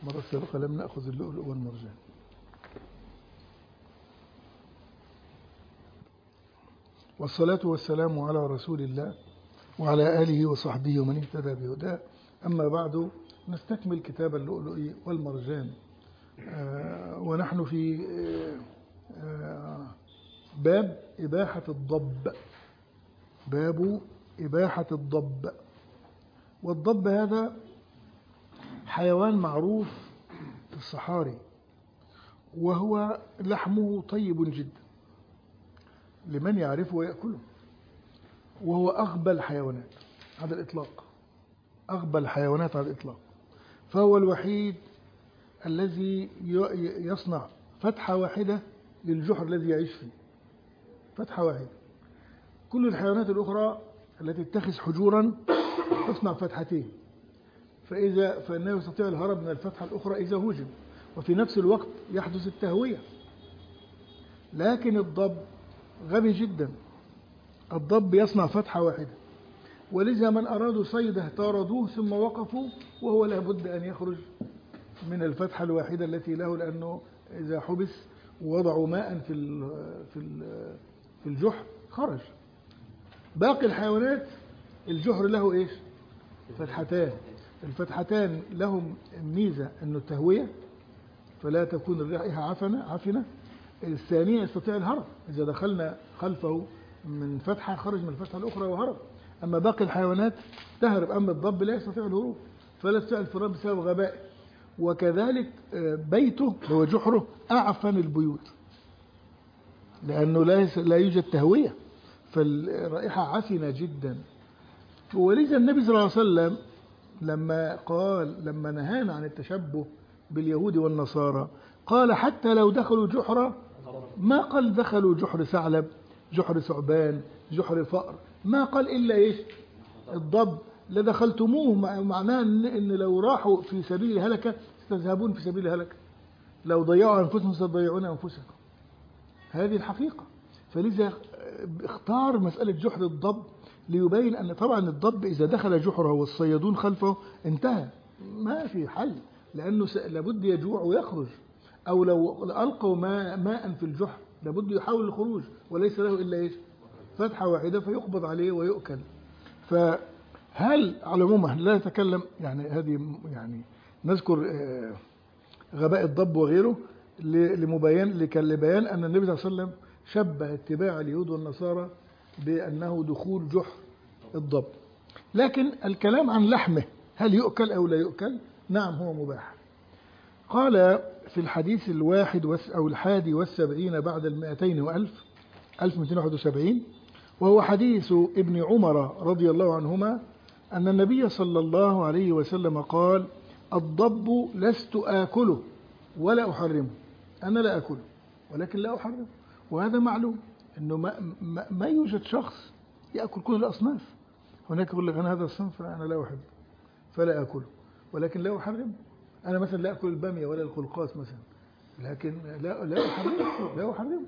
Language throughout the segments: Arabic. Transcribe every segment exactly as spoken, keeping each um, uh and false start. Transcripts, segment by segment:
المرة السابقة لم نأخذ اللؤلؤ والمرجان. والصلاة والسلام على رسول الله وعلى آله وصحبه ومن اهتدى بهداه. أما بعد، نستكمل كتاب اللؤلؤ والمرجان، آه ونحن في آه باب إباحة الضب. باب إباحة الضب. والضب هذا حيوان معروف في الصحاري، وهو لحمه طيب جدا لمن يعرفه ويأكله، وهو أغبى الحيوانات على الإطلاق، أغبى الحيوانات على الإطلاق. فهو الوحيد الذي يصنع فتحة واحدة للجحر الذي يعيش فيه، فتحة واحدة. كل الحيوانات الأخرى التي تتخذ حجورا تصنع فتحتين، فإذا فإنه يستطيع الهرب من الفتحة الأخرى إذا هجم، وفي نفس الوقت يحدث التهوية. لكن الضب غبي جدا، الضب يصنع فتحة واحدة، ولذا من أرادوا صيده طاردوه ثم وقفوا، وهو لابد أن يخرج من الفتحة الواحدة التي له، لأنه إذا حبس ووضعوا ماء في في في الجحر خرج. باقي الحيوانات الجحر له إيش؟ فتحتان. الفتحتان لهم ميزة أنه التهوية، فلا تكون الرائحة عفنة عفنة. الثانية يستطيع الهرب، إذا دخلنا خلفه من فتحة خرج من الفتحة الأخرى وهرب. أما باقي الحيوانات تهرب، أما الضب لا يستطيع الهروب، فلا يستطيع الفرار بسبب غبائه. وكذلك بيته هو جحره أعفن البيوت، لأنه لا يوجد تهوية، فالرائحة عفنة جدا. ولذا النبي صلى الله عليه وسلم لما قال لما نهانا عن التشبه باليهود والنصارى قال حتى لو دخلوا جحر، ما قال دخلوا جحر ثعلب، جحر ثعبان، جحر فأر، ما قال إلا إيش؟ الضب. لدخلتموه، معناه إن لو راحوا في سبيل الهلكة ستذهبون في سبيل الهلكة، لو ضيعوا أنفسهم ستضيعون أنفسكم. هذه الحقيقة. فلذا اختار مسألة جحر الضب ليبين أن طبعا الضب إذا دخل جحره والصيادون خلفه انتهى، ما في حل، لأنه لابد يجوع ويخرج، أو لو ألقوا ماء, ماء في الجحر لابد يحاول الخروج، وليس له إلا إيش؟ فتحة واحدة، فيقبض عليه ويؤكل. فهل على العموم لا نتكلم يعني هذه يعني نذكر غباء الضب وغيره لمبين لبيان أن النبي صلى الله عليه وسلم شبه اتباع اليهود والنصارى بأنه دخول جحر الضب. لكن الكلام عن لحمه هل يؤكل أو لا يؤكل؟ نعم، هو مباح. قال في الحديث الواحد أو الحادي والسبعين بعد المائتين وألف ألف مئتين واحد وسبعين، وهو حديث ابن عمر رضي الله عنهما أن النبي صلى الله عليه وسلم قال: الضب لست آكله ولا أحرمه. أنا لا أكله ولكن لا أحرمه. وهذا معلوم أنه ما, ما, ما يوجد شخص يأكل كل الأصناف. هناك يقول لك أنا هذا الصنف أنا لا أحب فلا أكله، ولكن لا أحرمه. أنا مثلا لا أكل البامية ولا القلقاس مثلا، لكن لا لا أحرمه لا أحرمه.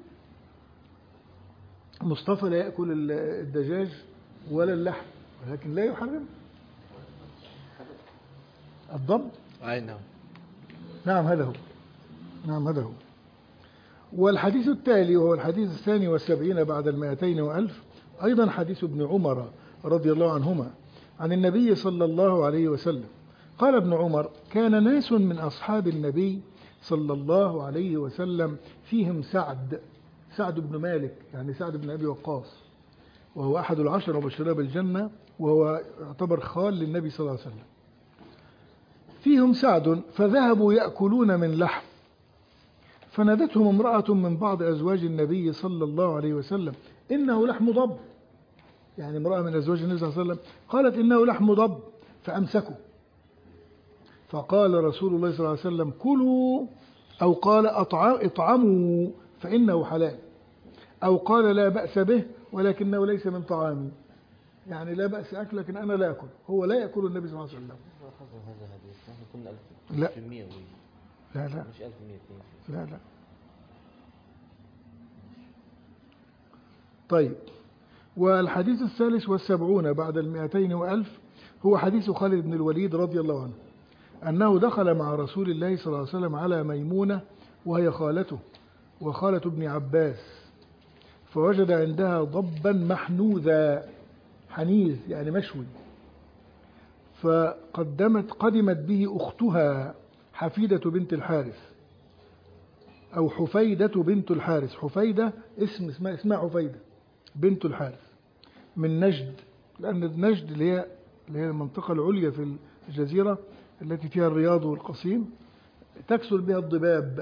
مصطفى لا يأكل الدجاج ولا اللحم، ولكن لا يحرمه. الضب أي نعم نعم هذا هو نعم هذا هو. والحديث التالي وهو الحديث الثاني والسبعين بعد المائتين وألف، أيضا حديث ابن عمر رضي الله عنهما عن النبي صلى الله عليه وسلم قال ابن عمر: كان ناس من أصحاب النبي صلى الله عليه وسلم فيهم سعد سعد بن مالك، يعني سعد بن أبي وقاص، وهو أحد العشر وبشرى بالجنة، وهو يعتبر خال للنبي صلى الله عليه وسلم. فيهم سعد فذهبوا يأكلون من لحم، فنادتهم امرأة من بعض أزواج النبي صلى الله عليه وسلم: إنه لحم ضب. يعني امرأة من أزواج النبي صلى الله عليه وسلم قالت: إنه لحم ضب، فأمسكوا. فقال رسول الله صلى الله عليه وسلم: كلوا، أو قال اطعموا فإنه حلال، أو قال لا بأس به ولكنه ليس من طعامي. يعني لا بأس أكل لكن أنا لا أكل. هو لا يأكل النبي صلى الله عليه وسلم. لا لا لا مش ألف ومئة لا لا طيب. والحديث الثالث والسبعون بعد المئتين وألف هو حديث خالد بن الوليد رضي الله عنه أنه دخل مع رسول الله صلى الله عليه وسلم على ميمونة وهي خالته وخالة ابن عباس، فوجد عندها ضبا محنوذا، حنيذ يعني مشوي، فقدمت قدمت به أختها حفيدة بنت الحارث أو حفيدة بنت الحارث. حفيدة اسم اسمها اسمها حفيدة بنت الحارث من نجد، لأن نجد اللي هي اللي هي المنطقة العليا في الجزيرة التي فيها الرياض والقصيم تكسر بها الضباب.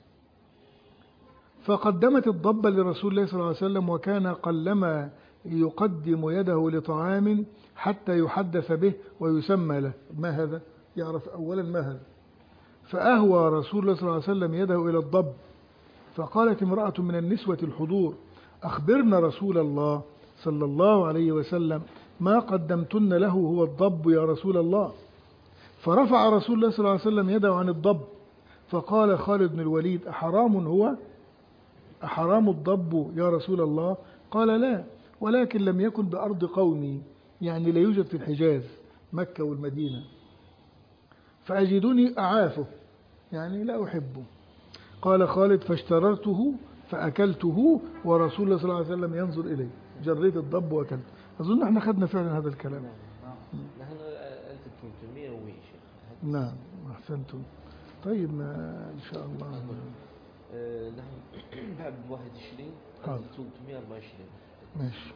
فقدمت الضب لرسول الله صلى الله عليه وسلم، وكان قلما يقدم يده لطعام حتى يحدث به ويسمى له. ما هذا؟ يعرف أولا ما هذا. فأهوى رسول الله صلى الله عليه وسلم يده إلى الضب، فقالت امرأة من النسوة الحضور: أخبرنا رسول الله صلى الله عليه وسلم ما قدمتن له هو الضب يا رسول الله. فرفع رسول الله صلى الله عليه وسلم يده عن الضب، فقال خالد بن الوليد: أحرام هو؟ أحرام الضب يا رسول الله؟ قال: لا، ولكن لم يكن بأرض قومي، يعني لا يوجد في الحجاز مكة والمدينة، فأجدني أعافه، يعني لا أحبه. قال خالد: فاشتررته فأكلته ورسول الله صلى الله عليه وسلم ينظر إلي، جريت الضب وأكلته. أظن احنا خدنا فعلا هذا الكلام. نحن ألف وثلاثمائة وشيء. نعم أحسنتم. طيب ما إن شاء الله أه نحن بعد واحد وعشرين ألف وثلاثمائة وأربعة وعشرين. ماشي.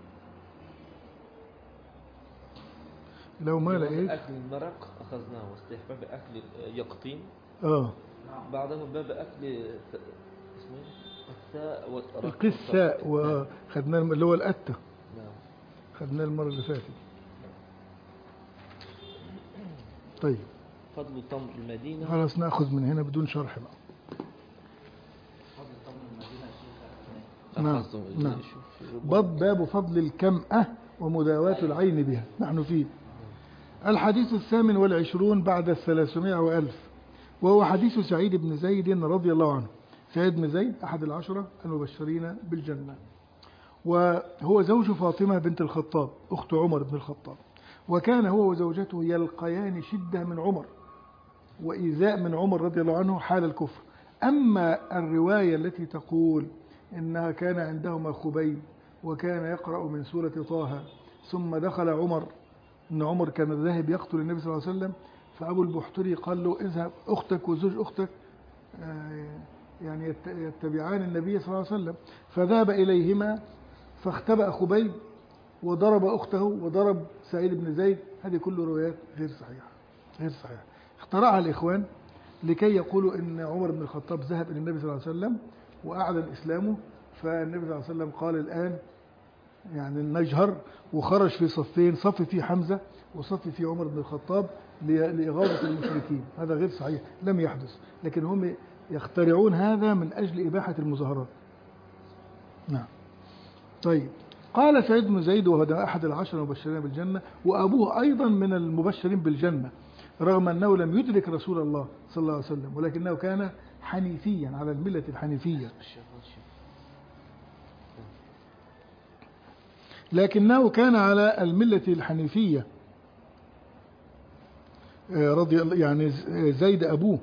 لو ما لقيت أكل المرق أخذناه، واستحباب أكل يقطين. آه بعضهم باب أكل اسمه القساء القساء، وخدنا اللي هو الأتة. نعم خدناه المرة اللي فاتت. طيب فضل تمر المدينة. خلاص نأخذ من هنا بدون شرح بقى. فضل تمر المدينة. نعم نعم. باب باب فضل الكمأة ومداواة العين بها، نحن فيه. الحديث الثامن والعشرون بعد الثلاثمائة وألف، وهو حديث سعيد بن زيد رضي الله عنه. سعيد بن زيد أحد العشرة المبشرين بالجنة، وهو زوج فاطمة بنت الخطاب أخت عمر بن الخطاب، وكان هو وزوجته يلقيان شدة من عمر وإيذاء من عمر رضي الله عنه حال الكفر. أما الرواية التي تقول إنها كان عندهما خبيب وكان يقرأ من سورة طه ثم دخل عمر، إن عمر كان ذاهب يقتل النبي صلى الله عليه وسلم، فأبو البحتري قال له: اذهب أختك وزوج أختك يعني يتبعان النبي صلى الله عليه وسلم، فذهب إليهما فاختبأ خبيب وضرب أخته وضرب سعيد بن زيد. هذه كل روايات غير صحيحة غير صحيحة اخترعها الإخوان لكي يقولوا إن عمر بن الخطاب ذهب إلى النبي صلى الله عليه وسلم وأعلن إسلامه، فالنبي صلى الله عليه وسلم قال: الآن يعني نجهر، وخرج في صفين، صف فيه حمزة وصف فيه عمر بن الخطاب لإغاظة المشركين. هذا غير صحيح، لم يحدث، لكن هم يخترعون هذا من أجل إباحة المظاهرات. نعم. طيب قال سعيد بن زيد وهو أحد العشر المبشرين بالجنة، وأبوه أيضا من المبشرين بالجنة، رغم أنه لم يدرك رسول الله صلى الله عليه وسلم، ولكنه كان حنيفيا على الملة الحنيفية، لكنه كان على الملة الحنيفية رضي يعني زيد أبوه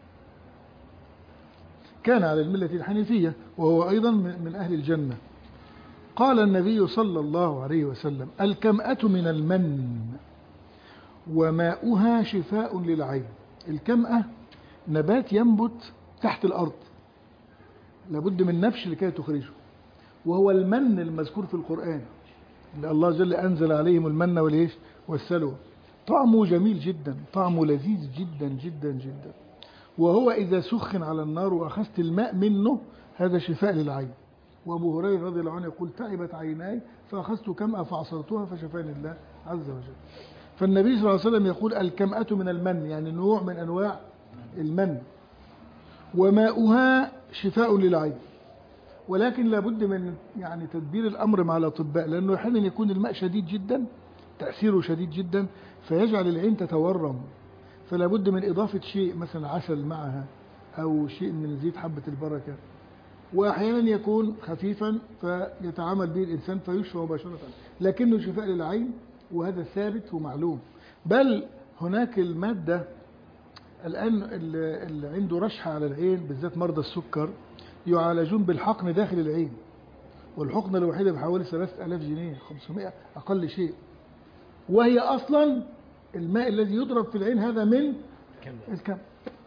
كان على الملة الحنيفية، وهو أيضا من أهل الجنة. قال النبي صلى الله عليه وسلم: الكمأة من المن وماؤها شفاء للعين. الكمأة نبات ينبت تحت الأرض، لابد من نبش لكي تخرجه، وهو المن المذكور في القرآن اللي الله جل أنزل عليهم المن والإيش والسلوى. طعمه جميل جدا، طعمه لذيذ جدا جدا جدا، وهو إذا سخن على النار وأخذت الماء منه هذا شفاء للعين. وأبو هريرة رضي الله عنه يقول: تعبت عيناي فأخذت كمأة فعصرتها فشفاني الله عز وجل. فالنبي صلى الله عليه وسلم يقول: الكمأة من المن، يعني نوع من أنواع المن، وماؤها شفاء للعين. ولكن لابد من يعني تدبير الأمر مع الأطباء، لأنه أحيانا يكون الماء شديد جدا، تأثيره شديد جدا، فيجعل العين تتورم، فلا بد من إضافة شيء مثلا عسل معها أو شيء من زيت حبة البركة. وأحيانا يكون خفيفا فيتعامل به الإنسان فيشفى مباشرة، لكنه شفاء للعين، وهذا ثابت ومعلوم. بل هناك المادة الآن اللي اللي عنده رشحة على العين بالذات مرضى السكر يعالجون بالحقن داخل العين، والحقنة الوحيدة بحوالي ثلاثة آلاف جنيه خمسمائة أقل شيء، وهي أصلا الماء الذي يضرب في العين هذا من الكم.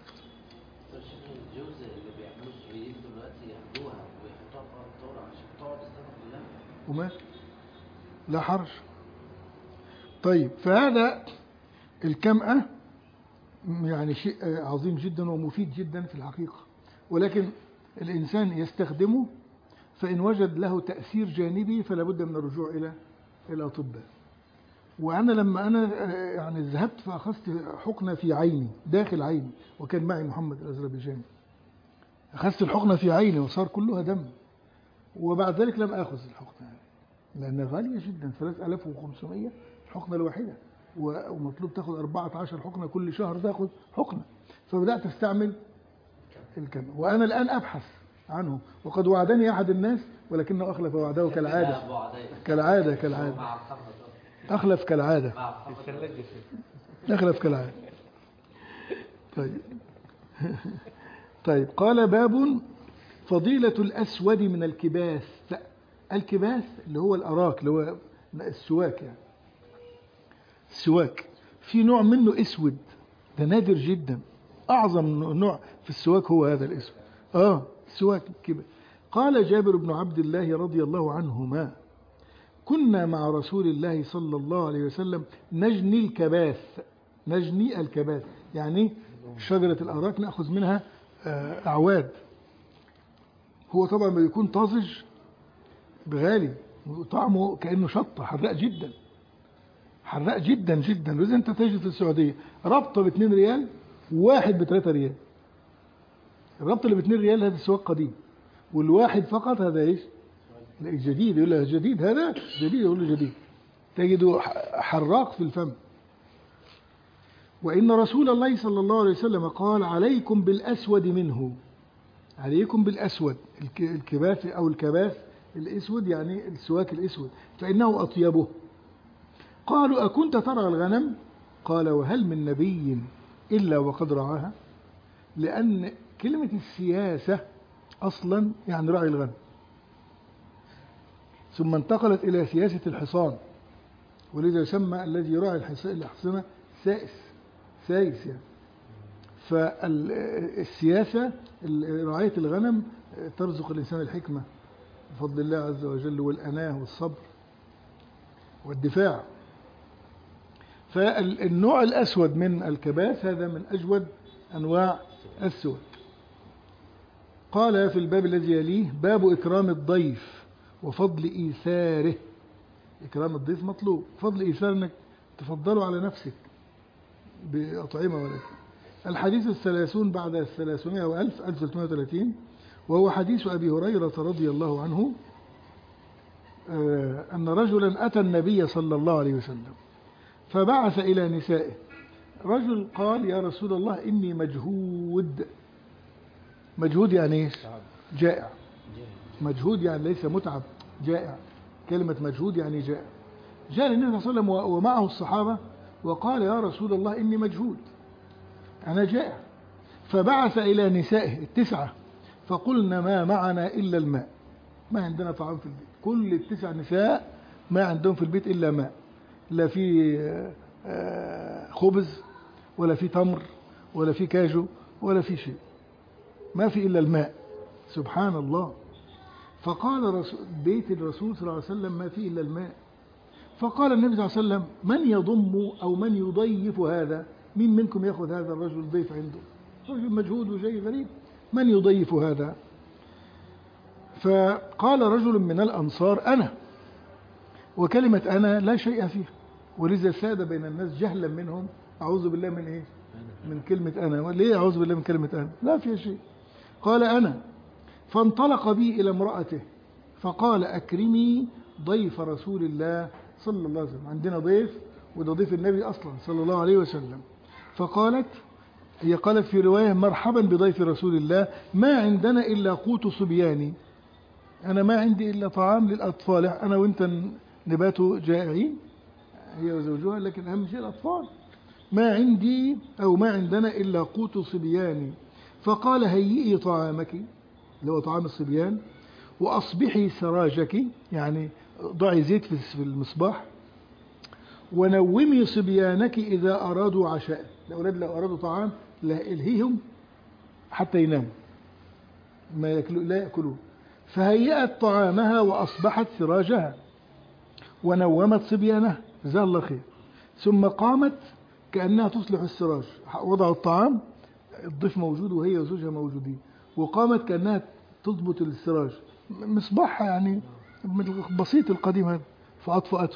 الجوز اللي بيعملوا السوريين دلوقتي ياخدوها ويحطوها في الدورة عشان تقعد السنة كلها. وما لا حرج. طيب فهذا الكمأة يعني شيء عظيم جدا ومفيد جدا في الحقيقة، ولكن الإنسان يستخدمه فإن وجد له تأثير جانبي فلا بد من الرجوع إلى الأطباء. وأنا لما أنا يعني ذهبت فأخذت حقنة في عيني داخل عيني، وكان معي محمد الأذربيجاني، أخذت الحقنة في عيني وصار كلها دم، وبعد ذلك لم أخذ الحقنة لأنها غالية جدا ثلاثة آلاف وخمسمائة الحقنة الواحدة، ومطلوب تاخذ أربعة عشر حقنة كل شهر تاخذ حقنة، فبدأت أستعمل الكم. وأنا الآن أبحث عنه، وقد وعدني أحد الناس ولكنه أخلف وعده كالعادة كالعادة كالعادة أخلف كالعادة أخلف كالعادة. طيب طيب قال باب فضيلة الأسود من الكباس. الكباس اللي هو الأراك اللي هو السواك، يعني السواك في نوع منه أسود، ده نادر جدا، أعظم نوع في السواك هو هذا الأسود. آه السواك كباس. قال جابر بن عبد الله رضي الله عنهما كنا مع رسول الله صلى الله عليه وسلم نجني الكباث. نجني الكباث يعني شجرة الأراك نأخذ منها أعواد، هو طبعا بيكون طازج بغالي وطعمه كأنه شطة حراق جدا حراق جدا جدا. وإذا أنت تجد في السعودية ربطة باتنين ريال وواحد بثلاثة ريال، الربطة اللي باتنين ريال هذا السواق قديم، والواحد فقط هذا إيش جديد، يقول له جديد هذا جديد، يقول له جديد، تجده حراق في الفم. وإن رسول الله صلى الله عليه وسلم قال عليكم بالأسود منه، عليكم بالأسود الكباث أو الكباث الأسود يعني السواك الأسود فإنه أطيبه. قالوا أكنت ترى الغنم؟ قال وهل من نبي إلا وقد رعاها، لأن كلمة السياسة أصلا يعني رعي الغنم، ثم انتقلت إلى سياسة الحصان، ولذا يسمى الذي يراعي الحصانة سائس سايس يعني. فالسياسة رعاية الغنم ترزق الإنسان الحكمة بفضل الله عز وجل والأناه والصبر والدفاع. فالنوع الأسود من الكباث هذا من أجود أنواع السواك. قال في الباب الذي يليه باب إكرام الضيف وفضل إيثاره. إكرام الضيف مطلوب، فضل إيثار أنك تفضله على نفسك بأطعمة ولكن. الحديث الثلاثون بعد الثلاثمائة وألف ألف ثلاثمائة وثلاثين، وهو حديث أبي هريرة رضي الله عنه أن رجلا أتى النبي صلى الله عليه وسلم فبعث إلى نسائه. رجل قال يا رسول الله إني مجهود. مجهود يعني إيش؟ جائع. مجهود يعني ليس متعب، جائع. كلمة مجهود يعني جائع. جاء للنبي صلى الله عليه وسلم ومعه الصحابة وقال يا رسول الله إني مجهود، أنا جائع. فبعث إلى نسائه التسعة فقلنا ما معنا إلا الماء، ما عندنا طعام في البيت. كل التسع نساء ما عندهم في البيت إلا ماء، لا في خبز ولا في تمر ولا في كاجو ولا في شيء، ما في إلا الماء. سبحان الله. فقال رسول بيت الرسول صلى الله عليه وسلم ما فيه إلا الماء. فقال النبي صلى الله عليه وسلم من يضم أو من يضيف هذا؟ مين منكم يأخذ هذا الرجل ضيف عنده؟ رجل مجهود وشيء غريب، من يضيف هذا؟ فقال رجل من الأنصار أنا. وكلمة أنا لا شيء فيها، ولذا ساد بين الناس جهلا منهم أعوذ بالله من إيه؟ من كلمة أنا. ليه أعوذ بالله من كلمة أنا؟ لا فيها شيء. قال أنا. فانطلق بي إلى امرأته فقال أكرمي ضيف رسول الله صلى الله عليه وسلم. عندنا ضيف وده ضيف النبي أصلا صلى الله عليه وسلم. فقالت هي قالت في رواية مرحبا بضيف رسول الله، ما عندنا إلا قوت صبياني، أنا ما عندي إلا طعام للأطفال، أنا وإنت نبات جائعين هي وزوجها، لكن أهم شيء الأطفال. ما عندي أو ما عندنا إلا قوت صبياني، فقال هيئي طعامك اللي هو طعام الصبيان، وأصبحي سراجك يعني ضعي زيت في المصباح، ونومي صبيانك إذا أرادوا عشاء، الأولاد لو أرادوا طعام لا إلهيهم حتى يناموا ما يأكلوا لا يأكلون. فهيأت طعامها وأصبحت سراجها ونومت صبيانها جزاها الله خير، ثم قامت كأنها تصلح السراج، وضعوا الطعام الضيف موجود وهي وزوجها موجودين، وقامت كأنها تضبط السراج مصباحها يعني بسيط القديم هذا، فأطفأته،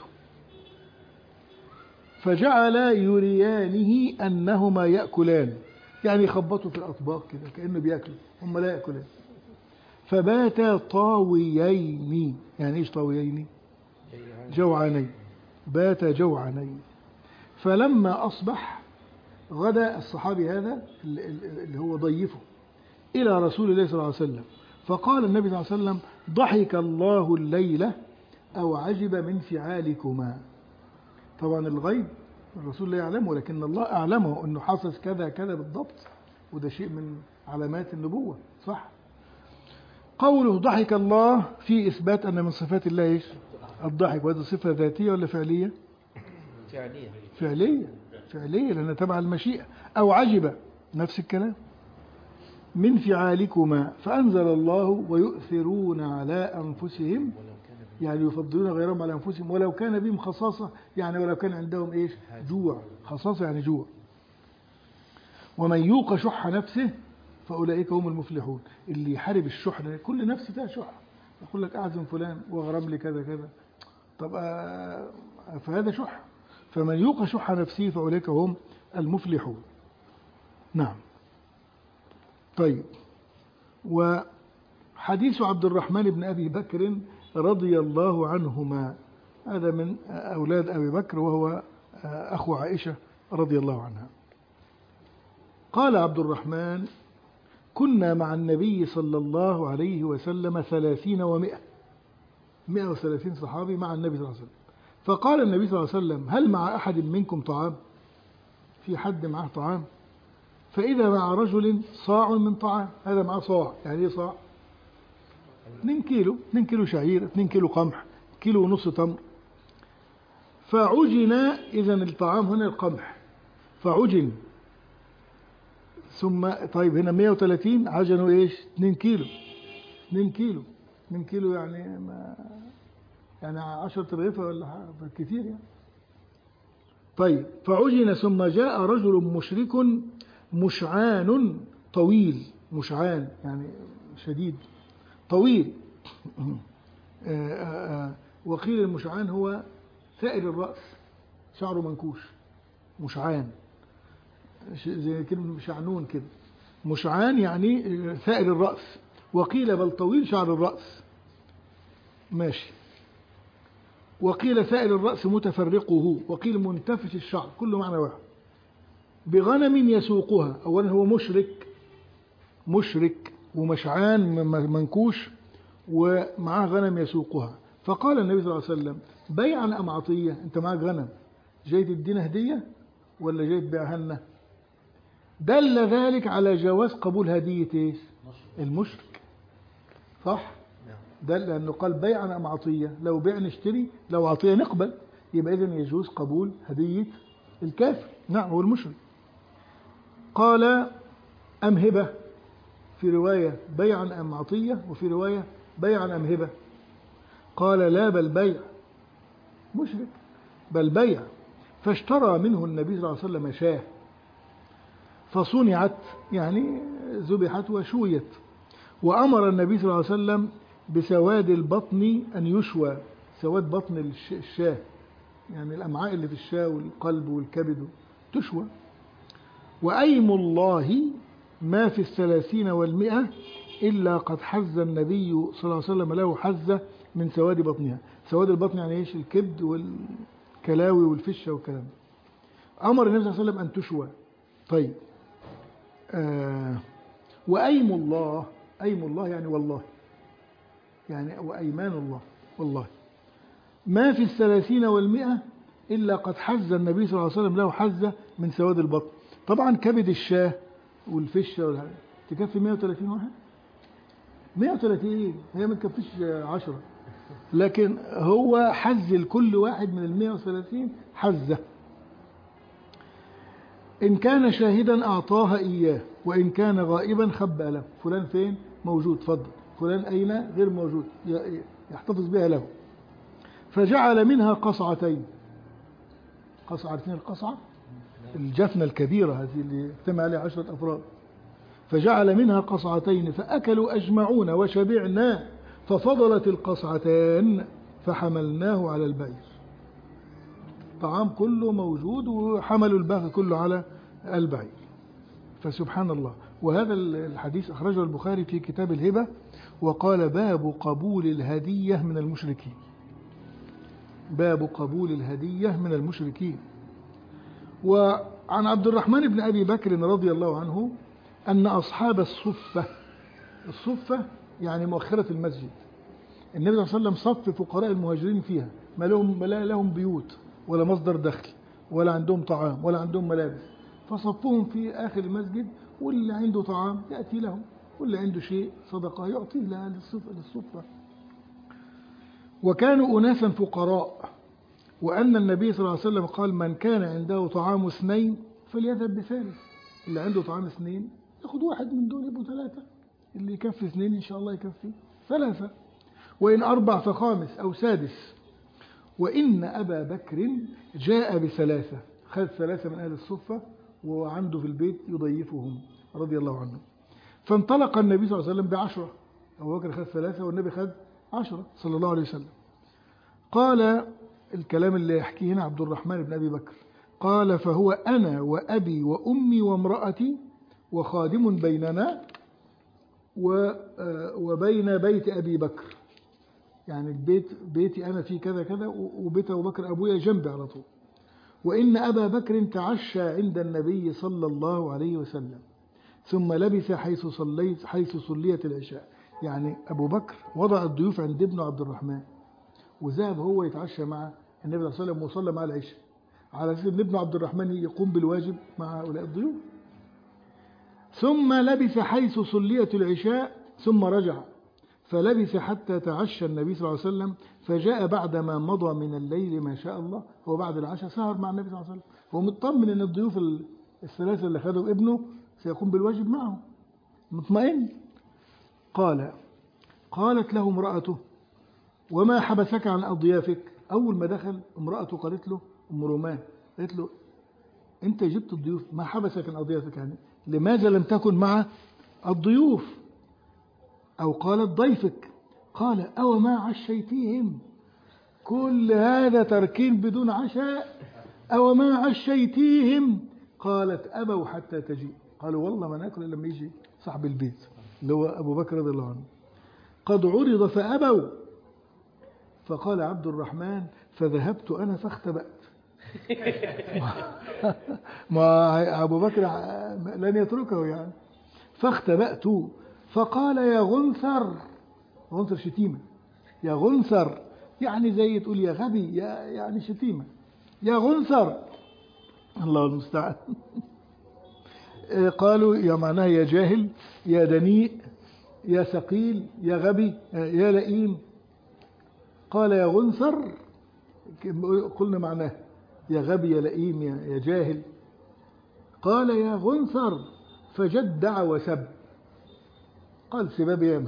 فجعل يريانه أنهما يأكلان، يعني يخبطوا في الأطباق كده كأنه بيأكلوا هم لا يأكلان. فباتا طاويين، يعني إيش طاويين؟ جوعانين، بات جوعانين. فلما أصبح غدا الصحابي هذا اللي هو ضيفه إلى رسول الله صلى الله عليه وسلم، فقال النبي صلى الله عليه وسلم ضحك الله الليلة أو عجب من فعالكما. طبعا الغيب الرسول لا يعلمه، ولكن الله أعلمه أنه حصل كذا كذا بالضبط، وده شيء من علامات النبوة صح. قوله ضحك الله في إثبات أن من صفات الله إيش؟ الضحك، وهذه صفة ذاتية ولا فعلية؟ فعلية فعلية فعلية لأنها تبع المشيئة. أو عجب نفس الكلام من فعالكما، فأنزل الله ويؤثرون على أنفسهم، يعني يفضلون غيرهم على أنفسهم ولو كان بهم خصاصة، يعني ولو كان عندهم إيش؟ جوع، خصاصة يعني جوع. ومن يوق شح نفسه فأولئك هم المفلحون. اللي يحارب الشح، كل نفس فيها شح، يقول لك أعزم فلان وأغرم لي كذا كذا، طب فهذا شح. فمن يوق شح نفسه فأولئك هم المفلحون. نعم. طيب، وحديث عبد الرحمن بن أبي بكر رضي الله عنهما، هذا من أولاد أبي بكر وهو أخو عائشة رضي الله عنها. قال عبد الرحمن كنا مع النبي صلى الله عليه وسلم ثلاثين ومئة مئة وثلاثين صحابي مع النبي صلى الله عليه وسلم، فقال النبي صلى الله عليه وسلم هل مع أحد منكم طعام؟ في حد معه طعام؟ فإذا مع رجل صاع من طعام، هذا معه صاع، يعني ايه صاع؟ اثنين كيلو، اثنين كيلو شعير، اثنين كيلو قمح، كيلو ونص تمر. فعجن، إذن الطعام هنا القمح، فعجن ثم طيب هنا مئة وثلاثين عجنوا ايش؟ اثنين كيلو، اثنين كيلو، اثنين كيلو يعني ما يعني عشرة رغيفة ولا كثير يعني. طيب فعجن ثم جاء رجل مشرك مشعان طويل، مشعان يعني شديد طويل، وقيل المشعان هو ثائر الرأس، شعره منكوش، مشعان زي كلمة شعنون كده، مشعان يعني ثائر الرأس، وقيل بل طويل شعر الرأس ماشي، وقيل ثائر الرأس متفرقه، وقيل منتفش الشعر، كله معنى واحد. بغنم يسوقها، أولا هو مشرك مشرك ومشعان منكوش ومعاه غنم يسوقها. فقال النبي صلى الله عليه وسلم بيعا أم عطية؟ أنت معك غنم جاي تدينا هدية ولا جاي تبيعها لنا؟ دل ذلك على جواز قبول هدية المشرك صح؟ دل لأنه قال بيعا أم عطية، لو بيع نشتري، لو عطية نقبل، يبقى إذن يجوز قبول هدية الكافر، نعم هو المشرك. قال أم هبة، في رواية بيعا أم عطية، وفي رواية بيعا أم هبة. قال لا بل بيع، مشرك بل بيع. فاشترى منه النبي صلى الله عليه وسلم شاه، فصنعت يعني ذبحت وشويت، وأمر النبي صلى الله عليه وسلم بسواد البطن أن يشوى، سواد بطن الشاه يعني الأمعاء اللي في الشاه والقلب والكبد تشوى. وأيم الله ما في الثلاثين والمئة إلا قد حز النبي صلى الله عليه وسلم له حزة من سواد بطنها. سواد البطن يعني إيش؟ الكبد والكلاوي والفشة والكلام. أمر النبي صلى الله عليه وسلم أن تشوى. طيب آه وأيم الله، أيم الله يعني والله، يعني وأيمان الله والله ما في الثلاثين والمئة إلا قد حز النبي صلى الله عليه وسلم له حزة من سواد البطن. طبعا كبد الشاه والفشة والحاجات تكفي مئة وثلاثين واحد، مئة وثلاثين هي ما تكفيش عشرة، لكن هو حز لكل واحد من ال مئة وثلاثين حزة. إن كان شاهدا أعطاها إياه، وإن كان غائبا خبأ له. فلان فين؟ موجود، فضل. فلان أين؟ غير موجود، يحتفظ بها له. فجعل منها قصعتين. قصعة، عارفين القصعة؟ الجفنة الكبيرة هذه اللي اجتمع عليها عشرة أفراد. فجعل منها قصعتين فأكلوا أجمعون وشبعنا، ففضلت القصعتان فحملناه على البعير. الطعام كله موجود وحملوا الباقي كله على البعير. فسبحان الله. وهذا الحديث أخرجه البخاري في كتاب الهبة، وقال باب قبول الهدية من المشركين. باب قبول الهدية من المشركين. وعن عبد الرحمن بن أبي بكر رضي الله عنه أن أصحاب الصفة، الصفة يعني مؤخرة المسجد، النبي صلى الله عليه وسلم صف فقراء المهاجرين فيها، ما لهم ما لهم بيوت ولا مصدر دخل ولا عندهم طعام ولا عندهم ملابس، فصفهم في آخر المسجد، واللي عنده طعام يأتي لهم، واللي عنده شيء صدقة يعطيه لها للصفة. وكانوا أناسا فقراء، وأن النبي صلى الله عليه وسلم قال من كان عنده طعام اثنين فليذهب بثالث. اللي عنده طعام اثنين ياخد واحد من دول يبقوا ثلاثة، اللي يكفي اثنين إن شاء الله يكفي ثلاثة، وإن أربع فخامس أو سادس. وإن أبا بكر جاء بثلاثة، خذ ثلاثة من أهل الصفة وعنده في البيت يضيفهم رضي الله عنه. فانطلق النبي صلى الله عليه وسلم بعشرة، أبو بكر خذ ثلاثة والنبي خذ عشرة صلى الله عليه وسلم. قال الكلام اللي يحكيه هنا عبد الرحمن بن أبي بكر، قال فهو أنا وأبي وأمي وامرأتي وخادم بيننا وبين بيت أبي بكر، يعني البيت بيتي أنا فيه كذا كذا وبيت أبو بكر أبويا جنبي على طول. وإن أبا بكر تعشى عند النبي صلى الله عليه وسلم ثم لبث حيث صليت حيث صليت العشاء. يعني أبو بكر وضع الضيوف عند ابنه عبد الرحمن، وذهب هو يتعشى مع النبي صلى الله عليه وسلم وصلى مع العشاء، على أساس أن ابن عبد الرحمن يقوم بالواجب مع هؤلاء الضيوف. ثم لبث حيث صليت العشاء ثم رجع، فلبث حتى تعشى النبي صلى الله عليه وسلم، فجاء بعدما مضى من الليل ما شاء الله. هو بعد العشاء سهر مع النبي صلى الله عليه وسلم، هو مطمن أن الضيوف الثلاثة اللي خدوا ابنه سيقوم بالواجب معهم، مطمئن. قال قالت له امرأته وما حبسك عن أضيافك؟ أول ما دخل امرأته قالت له، أم رومان قالت له أنت جبت الضيوف، ما حبسك عن أضيافك؟ يعني لماذا لم تكن مع الضيوف؟ أو قالت ضيفك؟ قال أو ما عشيتيهم؟ كل هذا تركين بدون عشاء، أو ما عشيتيهم؟ قالت أبوا حتى تجي. قالوا والله ما ناكل لما يجي صاحب البيت اللي هو أبو بكر رضي الله عنه. قد عرض فأبوا. فقال عبد الرحمن فذهبت أنا فاختبأت. ما أبو بكر لن يتركه يعني. فاختبأت فقال يا غنثر، غنثر شتيمة، يا غنثر يعني زي تقول يا غبي، يا يعني شتيمة، يا غنثر، الله المستعان. قالوا يا معناها يا جاهل، يا دنيء، يا ثقيل، يا غبي، يا لئيم. قال يا غنثر، قلنا معناه يا غبي يا لئيم يا جاهل. قال يا غنثر فجدع وسب، قال سباب ياما،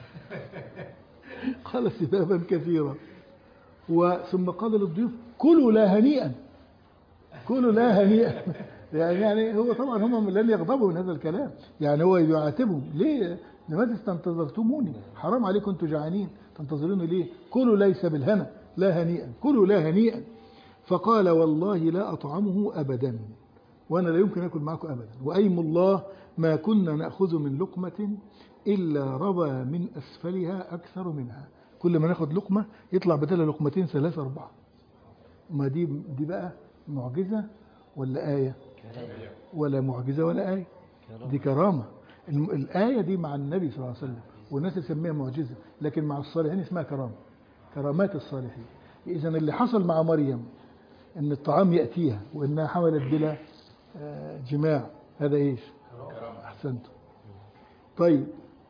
قال سبابا كثيرا. وثم قال للضيوف كلوا لا هنيئا، كلوا لا هنيئا. يعني يعني هو طبعا هم لن يغضبوا من هذا الكلام، يعني هو يعاتبهم ليه؟ لماذا استنتظرتموني؟ حرام عليكم انتم جعانين تنتظروني ليه؟ كلوا ليس بالهنا، لا هنيئا، كلوا لا هنيئا. فقال والله لا أطعمه أبدا، وأنا لا يمكن أكل معكم أبدا، وأيم الله ما كنا نأخذ من لقمة إلا ربى من أسفلها أكثر منها. كل ما ناخد لقمة يطلع بدل لقمتين ثلاثة أربعة. ما دي دي بقى معجزة ولا آية؟ ولا معجزة ولا آية، دي كرامة. الآية دي مع النبي صلى الله عليه وسلم والناس تسميها معجزة، لكن مع الصالحين اسمها كرامة، كرامات الصالحين. إذن اللي حصل مع مريم إن الطعام يأتيها وإنها حملت بلا آه، جماع، هذا إيش؟ أحسنت. طيب،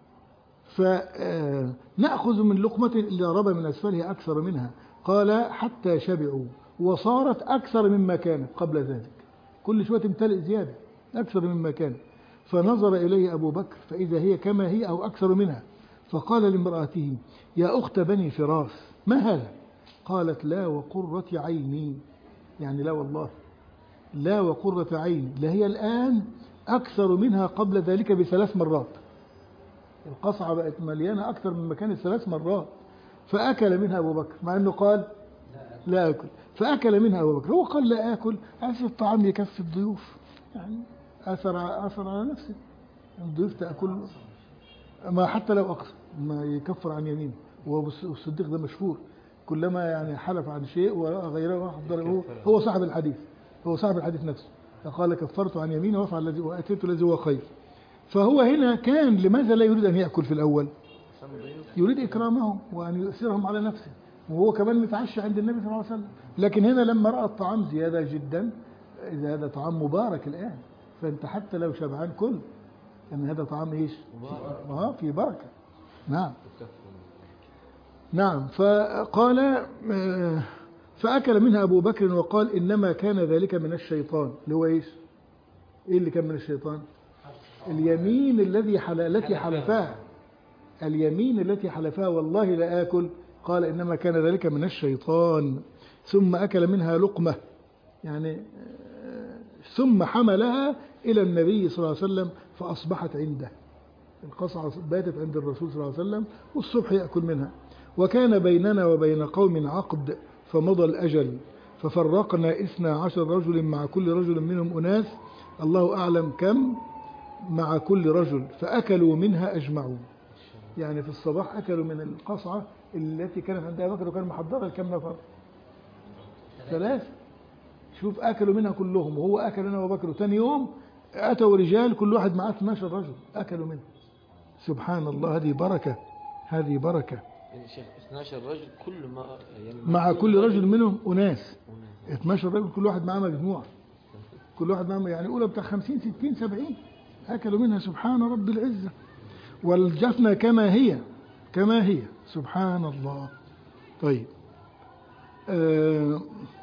فنأخذ من لقمة اللي ربى من أسفلها أكثر منها، قال حتى شبعوا وصارت أكثر مما كانت قبل ذلك، كل شوية تمتلئ زيادة أكثر مما كانت. فنظر إليه أبو بكر فإذا هي كما هي أو أكثر منها، فقال لامرأته يا أخت بني فراس ما هذا؟ قالت لا وقرة عيني، يعني لا والله، لا وقرة عيني، لا هي الآن أكثر منها قبل ذلك بثلاث مرات، القصعة بقت مليانة أكثر من مكان ثلاث مرات. فأكل منها أبو بكر مع أنه قال لا أكل، فأكل منها أبو بكر. هو قال لا أكل عشان الطعام يكفي الضيوف، يعني أثر أثر على نفسه، الضيوف تأكل ما حتى لو أقصى ما يكفر عن يمينه. والصديق ده مشهور كلما يعني حلف عن شيء وغيره هو هو صاحب الحديث، هو صاحب الحديث نفسه، فقال كفرت عن يمينه وافعل الذي واتيت الذي هو خير. فهو هنا كان لماذا لا يريد أن يأكل في الأول؟ يريد إكرامهم وأن يؤثرهم على نفسه، وهو كمان متعشى عند النبي صلى الله عليه وسلم. لكن هنا لما رأى الطعام زيادة جدا، إذا هذا طعام مبارك الآن، فأنت حتى لو شبعان كل، أن هذا طعام إيش؟ آه في بركة. نعم نعم. فقال فأكل منها أبو بكر وقال إنما كان ذلك من الشيطان، اللي هو إيش؟ إيه اللي كان من الشيطان؟ اليمين الذي حل... التي حلفها، اليمين التي حلفها والله لا آكل، قال إنما كان ذلك من الشيطان. ثم أكل منها لقمة، يعني ثم حملها إلى النبي صلى الله عليه وسلم فأصبحت عنده، القصعة باتت عند الرسول صلى الله عليه وسلم والصبح يأكل منها. وكان بيننا وبين قوم عقد فمضى الأجل ففرقنا إثنى عشر رجل مع كل رجل منهم أناس الله أعلم كم مع كل رجل، فأكلوا منها أجمعون. يعني في الصباح أكلوا من القصعة التي كانت عند أبي بكر وكان محضرها لكم نفر؟ ثلاث. شوف أكلوا منها كلهم وهو أكل منها أبو بكر، وثاني يوم أتوا رجال كل واحد معاه اثني عشر رجل أكلوا منها. سبحان الله، هذه بركة، هذه بركة. يعني شيخ اثني عشر رجل كل ما يعني مع كل رجل منهم أناس، اثني عشر رجل كل واحد معاه مجموعة، كل واحد معاه يعني أولى بتاع خمسين ستين سبعين أكلوا منها. سبحان رب العزة. والجفنة كما هي كما هي، سبحان الله. طيب آه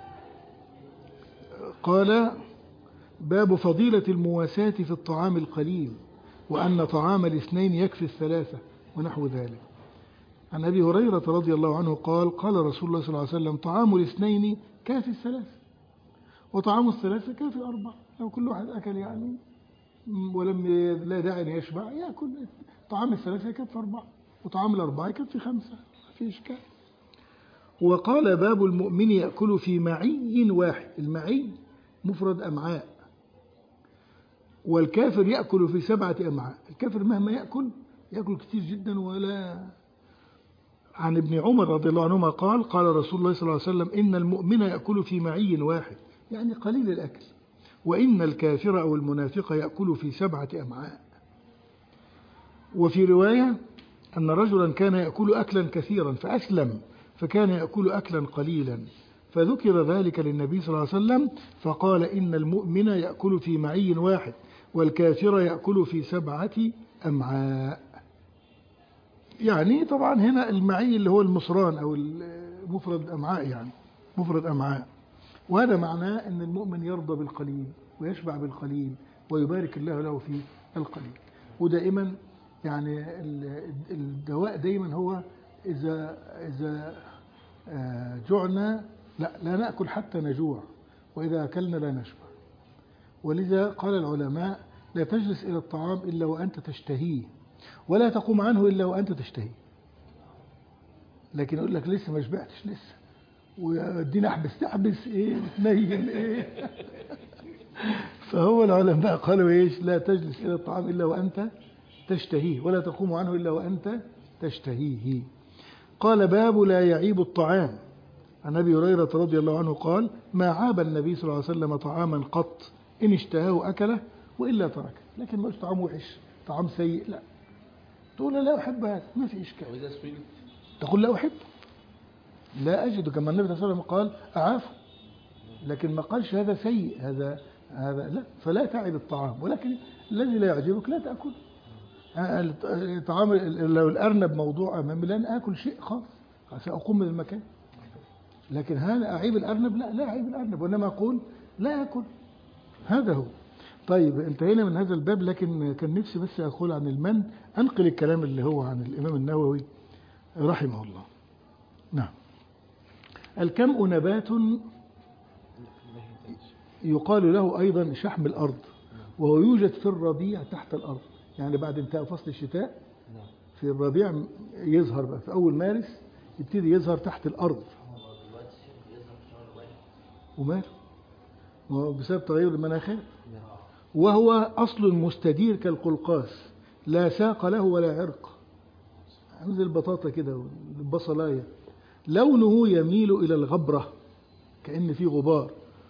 قال باب فضيلة المواساة في الطعام القليل، وأن طعام الاثنين يكفي الثلاثة ونحو ذلك. عن أبي هريرة رضي الله عنه قال قال رسول الله صلى الله عليه وسلم طعام الاثنين كافي الثلاثة، وطعام الثلاثة كافي الأربعة. لو كل واحد أكل يعني ولم لا داعي أن يشبع يأكل، طعام الثلاثة يكفي أربعة وطعام الأربعة يكفي خمسة، ما في إشكال. وقال باب المؤمن يأكل في معي واحد، المعي مفرد أمعاء، والكافر يأكل في سبعة أمعاء. الكافر مهما يأكل يأكل كثير جدا. ولا عن ابن عمر رضي الله عنهما قال قال رسول الله صلى الله عليه وسلم إن المؤمن يأكل في معي واحد، يعني قليل الأكل، وإن الكافر أو المنافق يأكل في سبعة أمعاء. وفي رواية أن رجلا كان يأكل أكلا كثيرا فأسلم، فكان يأكل أكلا قليلا، فذكر ذلك للنبي صلى الله عليه وسلم فقال إن المؤمن يأكل في معي واحد والكافر يأكل في سبعة أمعاء. يعني طبعا هنا المعي اللي هو المصران أو المفرد أمعاء، يعني مفرد أمعاء. وهذا معناه أن المؤمن يرضى بالقليل ويشبع بالقليل ويبارك الله له في القليل. ودائما يعني الدواء دائما هو إذا إذا جعنا لا لا نأكل حتى نجوع، وإذا أكلنا لا نشبع. ولذا قال العلماء لا تجلس إلى الطعام إلا وأنت تشتهيه، ولا تقوم عنه إلا وأنت تشتهيه. لكن يقول لك لسه ما شبعتش لسه، ودينا احبس تحبس ايه تنين ايه. فهو العلماء قالوا ايش؟ لا تجلس الى الطعام الا وانت تشتهيه، ولا تقوم عنه الا وانت تشتهيه. قال باب لا يعيب الطعام. عن ابي هريره رضي الله عنه قال ما عاب النبي صلى الله عليه وسلم طعاما قط ان اشتهاه اكله والا تركه. لكن ما طعام وحش طعام سيء لا تقول لا احب هذا، ما في اشكال. وإذا سئلت تقول لا احب لا أجد، كما النبي صلى الله عليه وسلم قال أعافه، لكن ما قالش هذا سيء، هذا هذا لا، فلا تعب الطعام، ولكن الذي لا يعجبك لا تأكل. الطعام لو الأرنب موضوع أمامي لن آكل شيء خاص، سأقوم من المكان. لكن هذا أعيب الأرنب؟ لا، لا أعيب الأرنب، وإنما أقول لا أكل. هذا هو. طيب انتهينا من هذا الباب، لكن كان نفسي بس أقول عن المن، أنقل الكلام اللي هو عن الإمام النووي رحمه الله. نعم. الكمء نبات يقال له أيضا شحم الأرض، وهو يوجد في الربيع تحت الأرض، يعني بعد انتهاء فصل الشتاء في الربيع يظهر بقى، في أول مارس يبتدي يظهر تحت الأرض. وماله؟ بسبب تغير المناخات. وهو أصل مستدير كالقلقاس، لا ساق له ولا عرق، مثل البطاطا كده والبصلاية. لونه يميل إلى الغبرة كأن فيه غبار.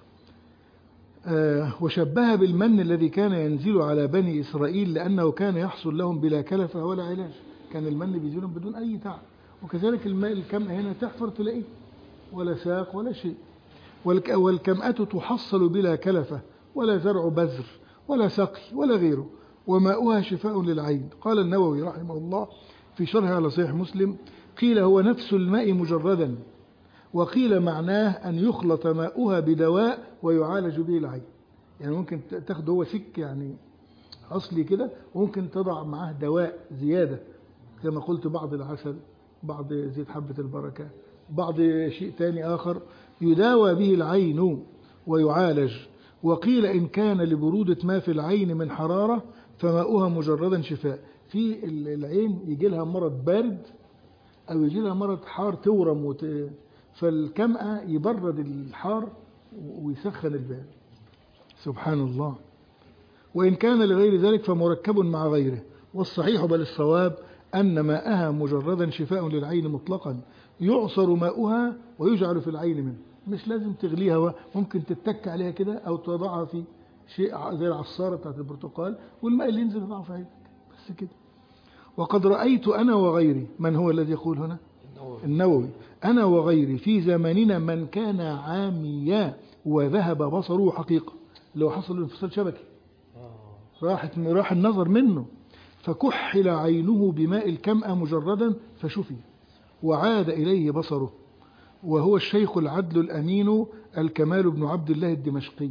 آه وشبه بالمن الذي كان ينزل على بني إسرائيل، لأنه كان يحصل لهم بلا كلفة ولا علاج. كان المن بيجيلهم بدون أي تعب. وكذلك الماء الكمأة هنا تحفر تلاقيه ولا ساق ولا شيء. والكمأة تحصل بلا كلفة ولا زرع بذر ولا سقي ولا غيره، وماؤها شفاء للعين. قال النووي رحمه الله في شرح على صحيح مسلم: قيل هو نفس الماء مجردا، وقيل معناه أن يخلط ماؤها بدواء ويعالج به العين. يعني ممكن تاخد هو سك يعني أصلي كده، وممكن تضع معاه دواء زيادة كما قلت، بعض العسل، بعض زيت حبة البركة، بعض شيء تاني آخر يداوى به العين ويعالج. وقيل إن كان لبرودة ما في العين من حرارة فماؤها مجردا شفاء. في العين يجي لها مرض بارد أو يجي لها مرض حار تورم وت... فالكمأة يبرد الحار ويسخن البارد. سبحان الله. وإن كان لغير ذلك فمركب مع غيره. والصحيح بل الصواب أن ماءها مجردا شفاء للعين مطلقا، يعصر ماؤها ويجعل في العين منه. مش لازم تغليها، ممكن تتك عليها كده أو تضعها في شيء زي العصارة بتاعت البرتقال، والماء اللي ينزل يضعه في عينك بس كده. وقد رأيت أنا وغيري، من هو الذي يقول هنا؟ النووي. أنا وغيري في زماننا من كان عاميا وذهب بصره حقيقة، لو حصل انفصال شبكي راحت راح النظر منه، فكحل عينه بماء الكمأة مجردا فشفي وعاد إليه بصره. وهو الشيخ العدل الأمين الكمال بن عبد الله الدمشقي،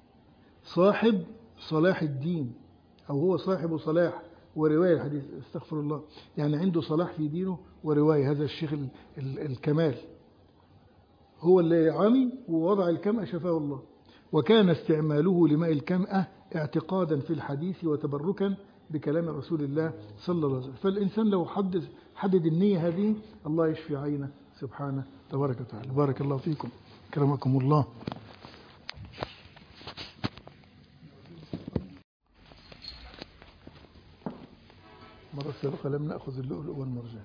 صاحب صلاح الدين، أو هو صاحب صلاح ورواية الحديث، استغفر الله، يعني عنده صلاح في دينه ورواية. هذا الشيخ ال ال الكمال هو اللي عمي ووضع الكمأة شفاه الله. وكان استعماله لماء الكمأة اعتقادا في الحديث وتبركا بكلام رسول الله صلى الله عليه وسلم. فالإنسان لو حدد, حدد النية هذه الله يشفي عينه سبحانه تبارك وتعالى. بارك الله فيكم، كرمكم الله. مرة سابقة لم نأخذ اللؤلؤ والمرجان.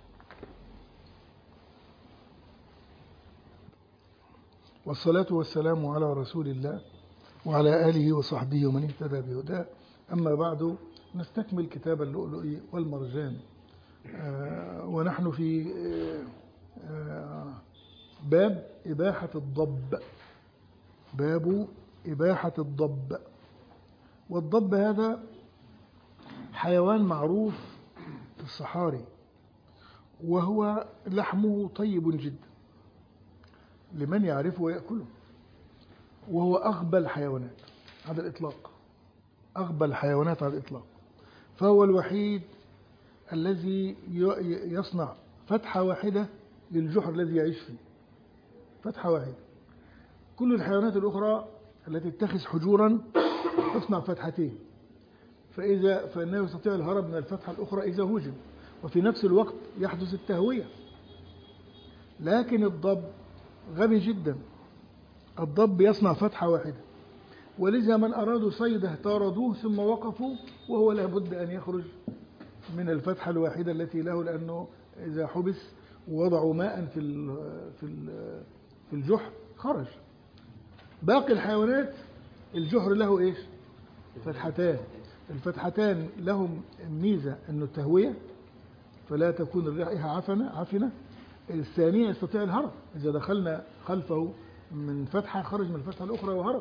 والصلاة والسلام على رسول الله وعلى آله وصحبه ومن اهتدى بهداه. أما بعد، نستكمل كتاب اللؤلؤ والمرجان، آه ونحن في آه باب إباحة الضب. باب إباحة الضب. والضب هذا حيوان معروف في الصحاري، وهو لحمه طيب جدا لمن يعرفه ويأكله، وهو أغبى الحيوانات على الإطلاق، أغبى الحيوانات على الإطلاق. فهو الوحيد الذي يصنع فتحة واحدة للجحر الذي يعيش فيه، فتحة واحدة. كل الحيوانات الأخرى التي تتخذ حجورا تصنع فتحتين، فإذا فإنه يستطيع الهرب من الفتحة الأخرى إذا هجم، وفي نفس الوقت يحدث التهوية. لكن الضب غبي جدا، الضب يصنع فتحة واحدة، ولذا من أرادوا صيده طاردوه ثم وقفوا، وهو لابد أن يخرج من الفتحة الواحدة التي له، لأنه إذا حبس ووضعوا ماء في في في الجحر خرج. باقي الحيوانات الجحر له إيش؟ فتحتان. الفتحتان لهم الميزة أنه التهوية، فلا تكون الرائحة عفنة عفنة. الثانية يستطيع الهرب، إذا دخلنا خلفه من فتحة خرج من الفتحة الأخرى وهرب.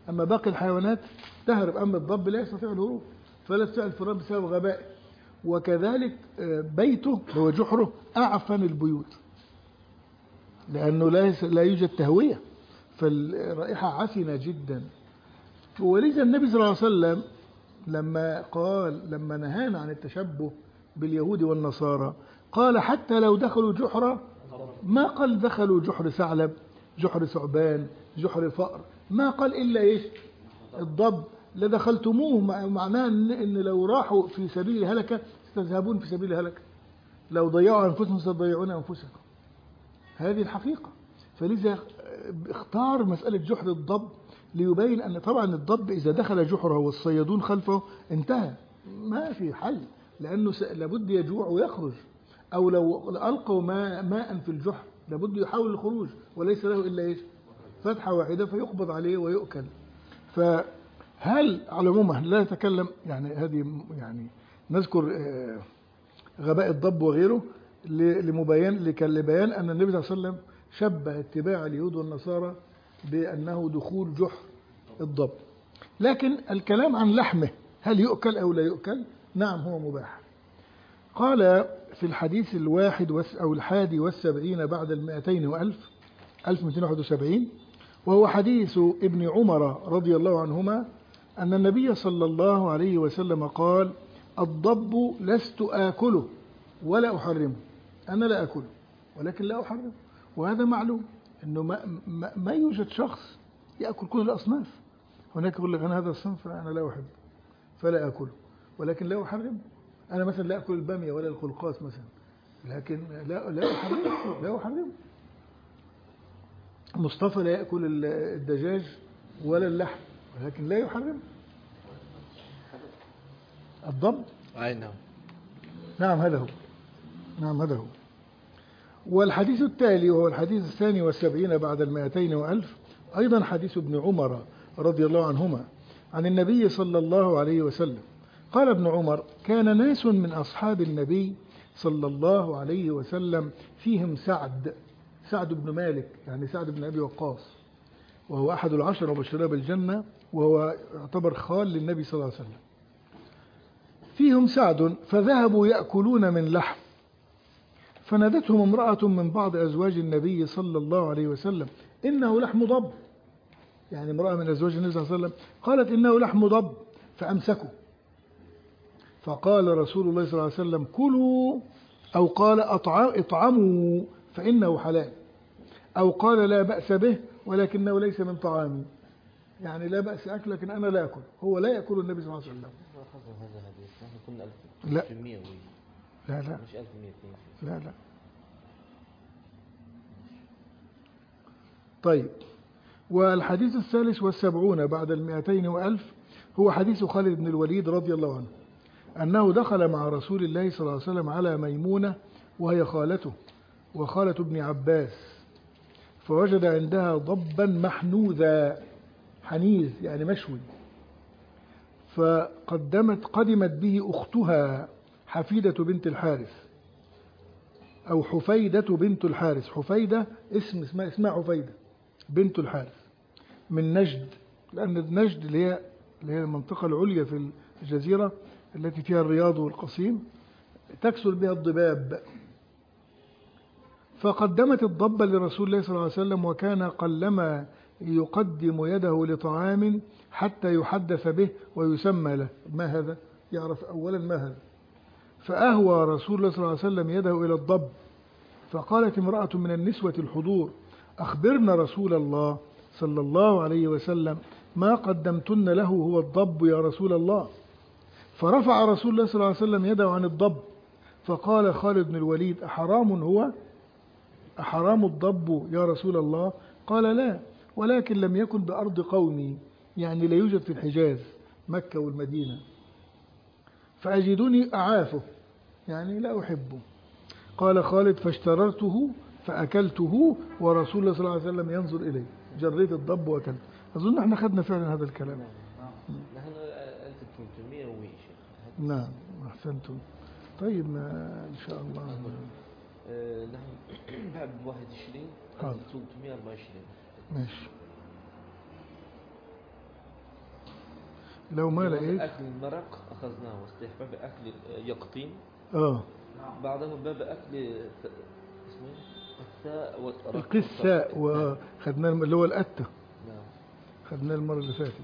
أما باقي الحيوانات تهرب، أما الضب لا يستطيع الهروب، فلا يستطيع الفرار بسبب غبائه. وكذلك بيته هو جحره أعفن البيوت، لأنه لا لا يوجد تهوية، فالرائحة عفنة جدا. ولذا النبي صلى الله عليه وسلم لما قال لما نهانا عن التشبه باليهود والنصارى قال حتى لو دخلوا جحرة، ما قال دخلوا جحر ثعلب، جحر ثعبان، جحر فأر، ما قال إلا إيش؟ الضب. لدخلتموه، معناه إن لو راحوا في سبيل الهلكة تذهبون في سبيل الهلكة، لو ضيعوا أنفسهم ستضيعون أنفسكم. هذه الحقيقة. فلذا اختار مسألة جحر الضب ليبين أن طبعا الضب إذا دخل جحره والصيادون خلفه انتهى، ما في حل، لأنه لابد يجوع ويخرج، أو لو ألقوا ماء ماء في الجحر لابد يحاول الخروج، وليس له إلا إيش؟ فتحة واحدة فيقبض عليه ويؤكل. فهل على العموم لا نتكلم يعني هذه يعني نذكر غباء الضب وغيره لمبين لبيان أن النبي صلى الله عليه وسلم شبه اتباع اليهود والنصارى بأنه دخول جحر الضب. لكن الكلام عن لحمه هل يؤكل أو لا يؤكل؟ نعم هو مباح. قال في الحديث الواحد أو الحادي والسبعين بعد المائتين وألف ألف مئتين واحد وسبعين، وهو حديث ابن عمر رضي الله عنهما أن النبي صلى الله عليه وسلم قال: الضب لست آكله ولا أحرمه، أنا لا أكله ولكن لا أحرمه. وهذا معلوم أنه ما, ما, ما يوجد شخص يأكل كل الأصناف. هناك يقول لك أنا هذا الصنف أنا لا أحبه فلا أكله ولكن لا أحرمه. أنا مثلا لا أكل البامية ولا القلقاس مثلا، لكن لا لا أحرمه لا أحرمه. مصطفى لا يأكل الدجاج ولا اللحم ولكن لا يحرمه. الضب أي نعم. نعم هذا هو. نعم هذا هو. والحديث التالي وهو الحديث الثاني والسبعين بعد المائتين وألف، أيضا حديث ابن عمر رضي الله عنهما عن النبي صلى الله عليه وسلم قال ابن عمر: كان ناس من أصحاب النبي صلى الله عليه وسلم فيهم سعد سعد بن مالك، يعني سعد بن أبي وقاص، وهو أحد العشر المبشرين بالجنة، وهو يعتبر خال للنبي صلى الله عليه وسلم. فيهم سعد فذهبوا يأكلون من لحم، فنادتهم امرأة من بعض أزواج النبي صلى الله عليه وسلم: إنه لحم ضب. يعني امرأة من أزواج النبي صلى الله عليه وسلم قالت: إنه لحم ضب، فأمسكوا. فقال رسول الله صلى الله عليه وسلم: كلوا، أو قال اطعموا فإنه حلال، أو قال لا بأس به ولكنه ليس من طعامي. يعني لا بأس أكل لكن أنا لا أكل. هو لا يأكل النبي صلى الله عليه وسلم. لا لا لا مش ألف ومئة. لا لا. طيب، والحديث الثالث والسبعون بعد المئتين وألف هو حديث خالد بن الوليد رضي الله عنه أنه دخل مع رسول الله صلى الله عليه وسلم على ميمونة وهي خالته وخالة ابن عباس، فوجد عندها ضبا محنوذا، حنيذ يعني مشوي، فقدمت قدمت به أختها حفيدة بنت الحارث أو حفيدة بنت الحارث. حفيدة اسم اسمها اسمها حفيدة بنت الحارث من نجد، لأن نجد اللي هي اللي هي المنطقة العليا في الجزيرة التي فيها الرياض والقصيم تكسر بها الضباب. فقدمت الضب لرسول الله صلى الله عليه وسلم، وكان قلما يقدم يده لطعام حتى يحدث به ويسمى له. ما هذا؟ يعرف أولا ما هذا. فأهوى رسول الله صلى الله عليه وسلم يده إلى الضب، فقالت امرأة من النسوة الحضور: أخبرنا رسول الله صلى الله عليه وسلم ما قدمتن له هو الضب يا رسول الله. فرفع رسول الله صلى الله عليه وسلم يده عن الضب، فقال خالد بن الوليد: أحرام هو؟ أحرام الضب يا رسول الله؟ قال: لا، ولكن لم يكن بأرض قومي، يعني لا يوجد في الحجاز مكة والمدينة، فأجدني أعافه، يعني لا أحبه. قال خالد: فاشتررته فأكلته ورسول الله صلى الله عليه وسلم ينظر إليه، جريت الضب وأكلته. أظن احنا خدنا فعلا هذا الكلام. نحن ألف وثلاثمئة وشيء. نعم أحسنتم. طيب ما إن شاء الله أه نحن بعد واحد وعشرين ألف وثلاثمئة وأربعة وعشرين. ماشي. لو ما جواز لقيت أكل المرق أخذناه، واستحباب أكل يقطين. اه بعده باب أكل ف- اسمه إيه؟ القساء والرق القساء، والصرق. وخدناه اللي هو القتة، نعم. خدناه المرة اللي فاتت.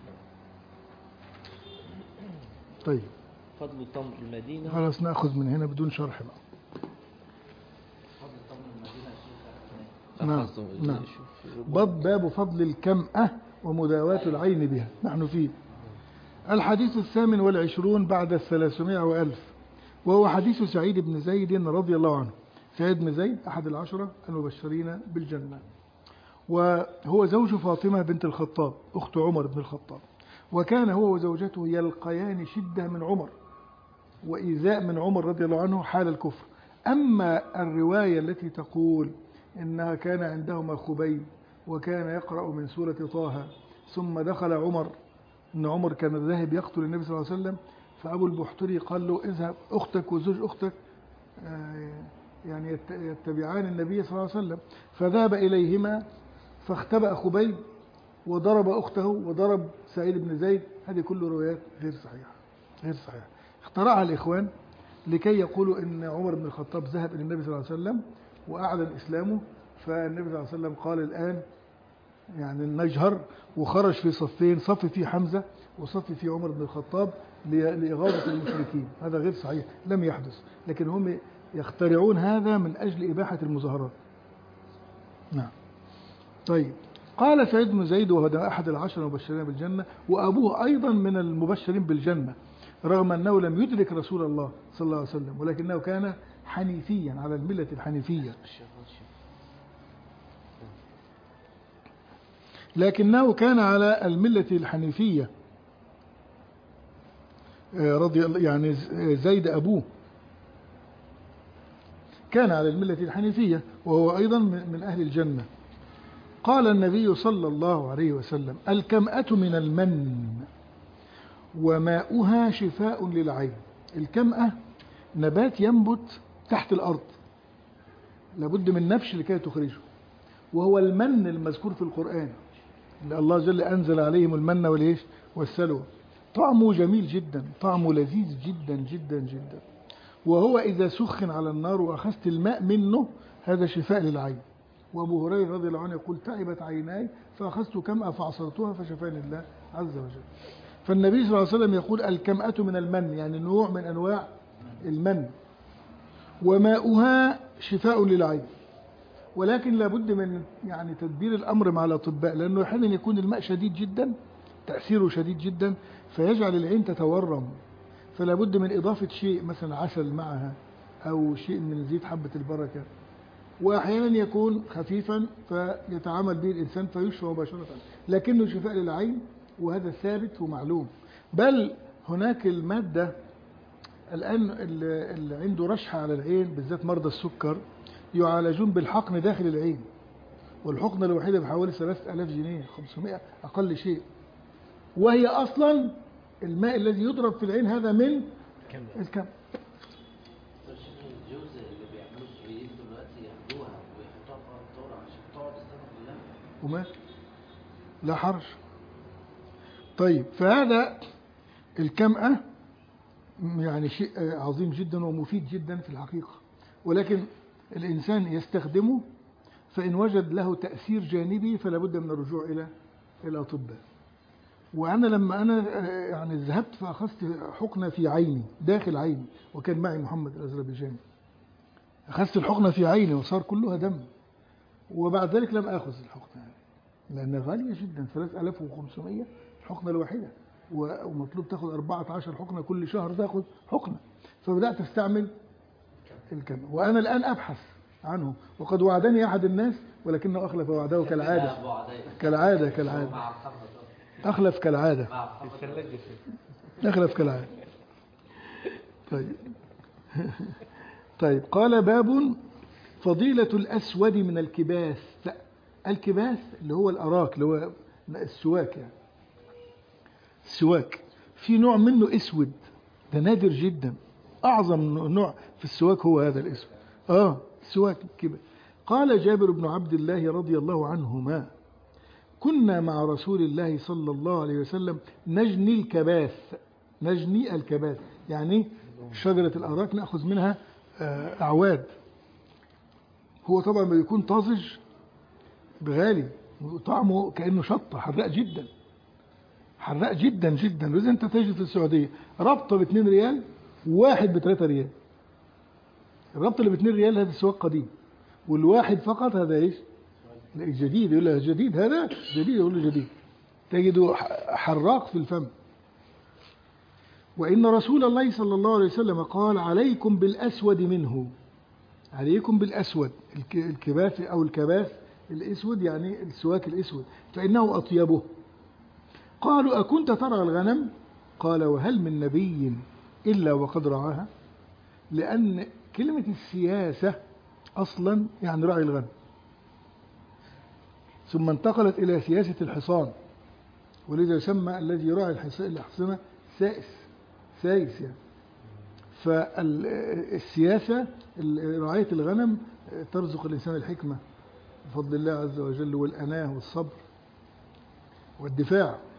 طيب فضل تمر المدينة. خلاص ناخذ من هنا بدون شرح بقى. فضل تمر المدينة شيخ عرفناه. نعم أخذته. نعم. شوف باب باب فضل الكمأة ومداواة العين بها، نحن فيه. الحديث الثامن والعشرون بعد الثلاثمائة وألف، وهو حديث سعيد بن زيد رضي الله عنه. سعيد بن زيد أحد العشرة المبشرين بالجنة، وهو زوج فاطمة بنت الخطاب أخت عمر بن الخطاب، وكان هو وزوجته يلقيان شدة من عمر وإيذاء من عمر رضي الله عنه حال الكفر. أما الرواية التي تقول إنها كان عندهما خبيب وكان يقرأ من سورة طه ثم دخل عمر، إن عمر كان ذاهب يقتل النبي صلى الله عليه وسلم، فأبو البحتري قال له اذهب، أختك وزوج أختك يعني يتبعان النبي صلى الله عليه وسلم، فذهب إليهما فاختبأ خبيب وضرب أخته وضرب سعيد بن زيد. هذه كل روايات غير صحيحة غير صحيحة اخترعها الإخوان لكي يقولوا إن عمر بن الخطاب ذهب إلى النبي صلى الله عليه وسلم وأعلن إسلامه، فالنبي صلى الله عليه وسلم قال الآن يعني نجهر، وخرج في صفين، صف فيه حمزة وصف فيه عمر بن الخطاب لإغاظة المشركين. هذا غير صحيح، لم يحدث، لكن هم يخترعون هذا من أجل إباحة المظاهرات. نعم. طيب قال سعيد بن زيد وهو أحد العشر المبشرين بالجنة، وأبوه أيضا من المبشرين بالجنة، رغم أنه لم يدرك رسول الله صلى الله عليه وسلم، ولكنه كان حنيفيا على الملة الحنيفية، لكنه كان على الملة الحنيفية رضي يعني زيد أبوه كان على الملة الحنيفية، وهو أيضا من أهل الجنة. قال النبي صلى الله عليه وسلم: الكمأة من المن وماؤها شفاء للعين. الكمأة نبات ينبت تحت الأرض، لابد من نبش لكي تخرجه، وهو المن المذكور في القرآن اللي الله جل أنزل عليهم المن والإيش والسلوى. طعمه جميل جدا، طعمه لذيذ جدا جدا جدا، وهو إذا سخن على النار وأخذت الماء منه هذا شفاء للعين. وأبو هريرة رضي الله عنه يقول: تعبت عيناي فأخذت كمأة فعصرتها فشفاني الله عز وجل. فالنبي صلى الله عليه وسلم يقول: الكمأة من المن، يعني نوع من أنواع المن، وماؤها شفاء للعين. ولكن لابد من يعني تدبير الأمر مع الأطباء، لأنه أحيانا يكون الماء شديد جدا، تأثيره شديد جدا، فيجعل العين تتورم، فلا بد من إضافة شيء مثلا عسل معها أو شيء من زيت حبة البركة. وأحيانا يكون خفيفا فيتعامل به الإنسان فيشفى مباشرة، لكنه شفاء للعين، وهذا ثابت ومعلوم. بل هناك المادة الآن اللي عنده رشحة على العين، بالذات مرضى السكر، يعالجون بالحقن داخل العين، والحقنة الوحيدة بحوالي ثلاثة آلاف جنيه، خمسمائة أقل شيء، وهي أصلا الماء الذي يضرب في العين هذا من الكم. الجوز اللي بيعملوا السوريين دلوقتي ياخدوها ويحطوها في الدورة عشان تقعد السنة كلها وما لا حرج. طيب فهذا الكمأة يعني شيء عظيم جدا ومفيد جدا في الحقيقة، ولكن الإنسان يستخدمه، فإن وجد له تأثير جانبي فلا بد من الرجوع إلى الأطباء. وأنا لما أنا يعني ذهبت فأخذت حقنة في عيني داخل عيني، وكان معي محمد الأذربيجاني، أخذت الحقنة في عيني وصار كلها دم، وبعد ذلك لم أخذ الحقنة لأنها غالية جدا، ثلاثة آلاف وخمسمائة الحقنة الواحدة، ومطلوب تاخذ أربعة عشر حقنة كل شهر تاخذ حقنة، فبدأت أستعمل الكم. وأنا الآن أبحث عنه، وقد وعدني أحد الناس ولكنه أخلف وعده كالعادة كالعادة كالعادة أخلف كالعادة أخلف كالعادة. طيب طيب قال: باب فضيلة الأسود من الكباس. الكباس اللي هو الأراك، اللي هو السواك، يعني السواك في نوع منه أسود، ده نادر جدا، أعظم نوع في السواك هو هذا الأسود، آه السواك كباس. قال جابر بن عبد الله رضي الله عنهما: كنا مع رسول الله صلى الله عليه وسلم نجني الكباث. نجني الكباث يعني شجرة الأراك نأخذ منها أعواد. هو طبعا ما يكون طازج بغالي، طعمه كأنه شطة حراق جدا، حراق جدا جدا. وإذا أنت تجد في السعودية ربطة باتنين ريال وواحد بثلاثة ريال. الربطة اللي باتنين ريال هذا سواق قديم، والواحد فقط هذا إيش؟ جديد. يقول له جديد، هذا جديد، يقول له جديد، تجده حراق في الفم. وإن رسول الله صلى الله عليه وسلم قال عليكم بالأسود منه. عليكم بالأسود، الكباث أو الكباث الأسود يعني السواك الأسود، فإنه أطيبه. قالوا أكنت ترى الغنم؟ قال وهل من نبي إلا وقد رعاها. لأن كلمة السياسة أصلا يعني رعي الغنم، ثم انتقلت إلى سياسة الحصان، ولذا يسمى الذي يراعي الحصانة سائس، سايس يعني. فالسياسة رعاية الغنم ترزق الإنسان الحكمة بفضل الله عز وجل، والأناة والصبر والدفاع.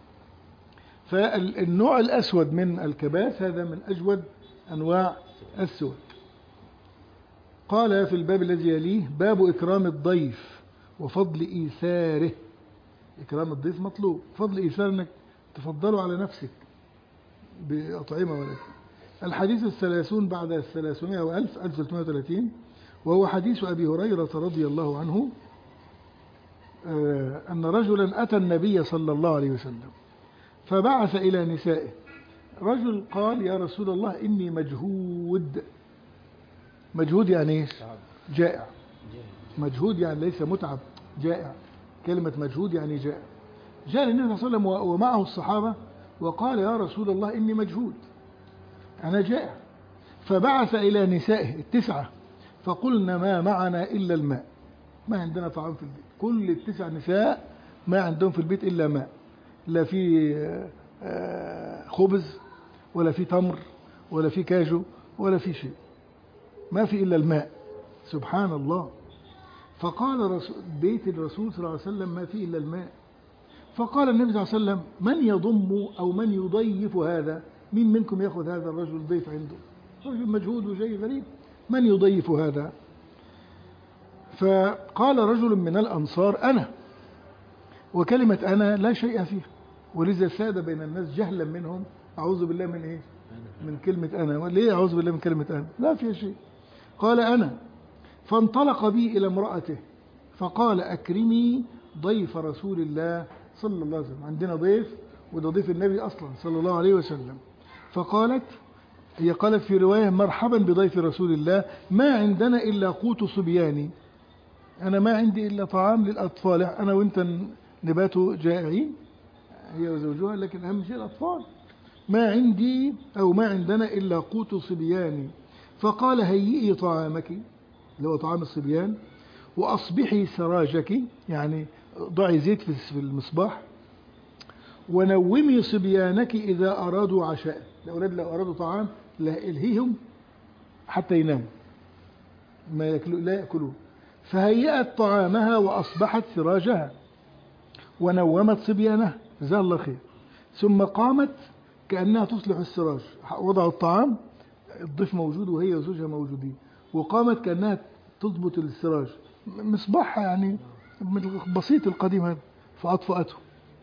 فالنوع الأسود من الكباث هذا من أجود أنواع السواك. قال في الباب الذي يليه باب إكرام الضيف وفضل إيثاره. إكرام الضيف مطلوب، فضل إيثار أنك تفضله على نفسك بأطعمة ولكن. الحديث الثلاثون بعد الثلاثمائة وألف ألف ثلاثمائة وثلاثين، وهو حديث أبي هريرة رضي الله عنه أن رجلا أتى النبي صلى الله عليه وسلم فبعث إلى نسائه. رجل قال يا رسول الله إني مجهود. مجهود يعني إيش؟ جائع. مجهود يعني ليس متعب، جائع. كلمة مجهود يعني جائع. جاء النبي صلى الله عليه وسلم ومعه الصحابة وقال يا رسول الله إني مجهود، أنا جائع. فبعث إلى نسائه التسعة فقلنا ما معنا إلا الماء، ما عندنا طعام في البيت. كل التسع نساء ما عندهم في البيت إلا ماء، لا في خبز ولا في تمر ولا في كاجو ولا في شيء، ما في إلا الماء. سبحان الله. فقال رسول بيت الرسول صلى الله عليه وسلم ما في إلا الماء. فقال النبي صلى الله عليه وسلم من يضم أو من يضيف هذا؟ مين منكم يأخذ هذا الرجل ضيف عنده؟ رجل مجهود وشيء غريب، من يضيف هذا؟ فقال رجل من الأنصار أنا. وكلمة أنا لا شيء فيها، ولذا ساد بين الناس جهلا منهم أعوذ بالله من إيه؟ من كلمة أنا. ليه أعوذ بالله من كلمة أنا؟ لا فيها شيء. قال أنا. فانطلق بي إلى امرأته فقال أكرمي ضيف رسول الله صلى الله عليه وسلم. عندنا ضيف وده ضيف النبي أصلا صلى الله عليه وسلم. فقالت هي قالت في رواية مرحبا بضيف رسول الله، ما عندنا إلا قوت صبياني. أنا ما عندي إلا طعام للأطفال، أنا وإنت نبات جائعين هي وزوجها، لكن أهم شيء الأطفال. ما عندي أو ما عندنا إلا قوت صبياني. فقال هيئي طعامك اللي هو طعام الصبيان، وأصبحي سراجك يعني ضعي زيت في المصباح، ونومي صبيانك إذا أرادوا عشاء. الأولاد لو أرادوا طعام لا إلهيهم حتى يناموا ما يأكلوا لا يأكلون. فهيأت طعامها وأصبحت سراجها ونومت صبيانها جزاها الله خير. ثم قامت كأنها تصلح السراج، وضعوا الطعام الضيف موجود وهي وزوجها موجودين، وقامت كأنها تضبط السراج مصباحها يعني بسيط القديم هذا، فأطفأته.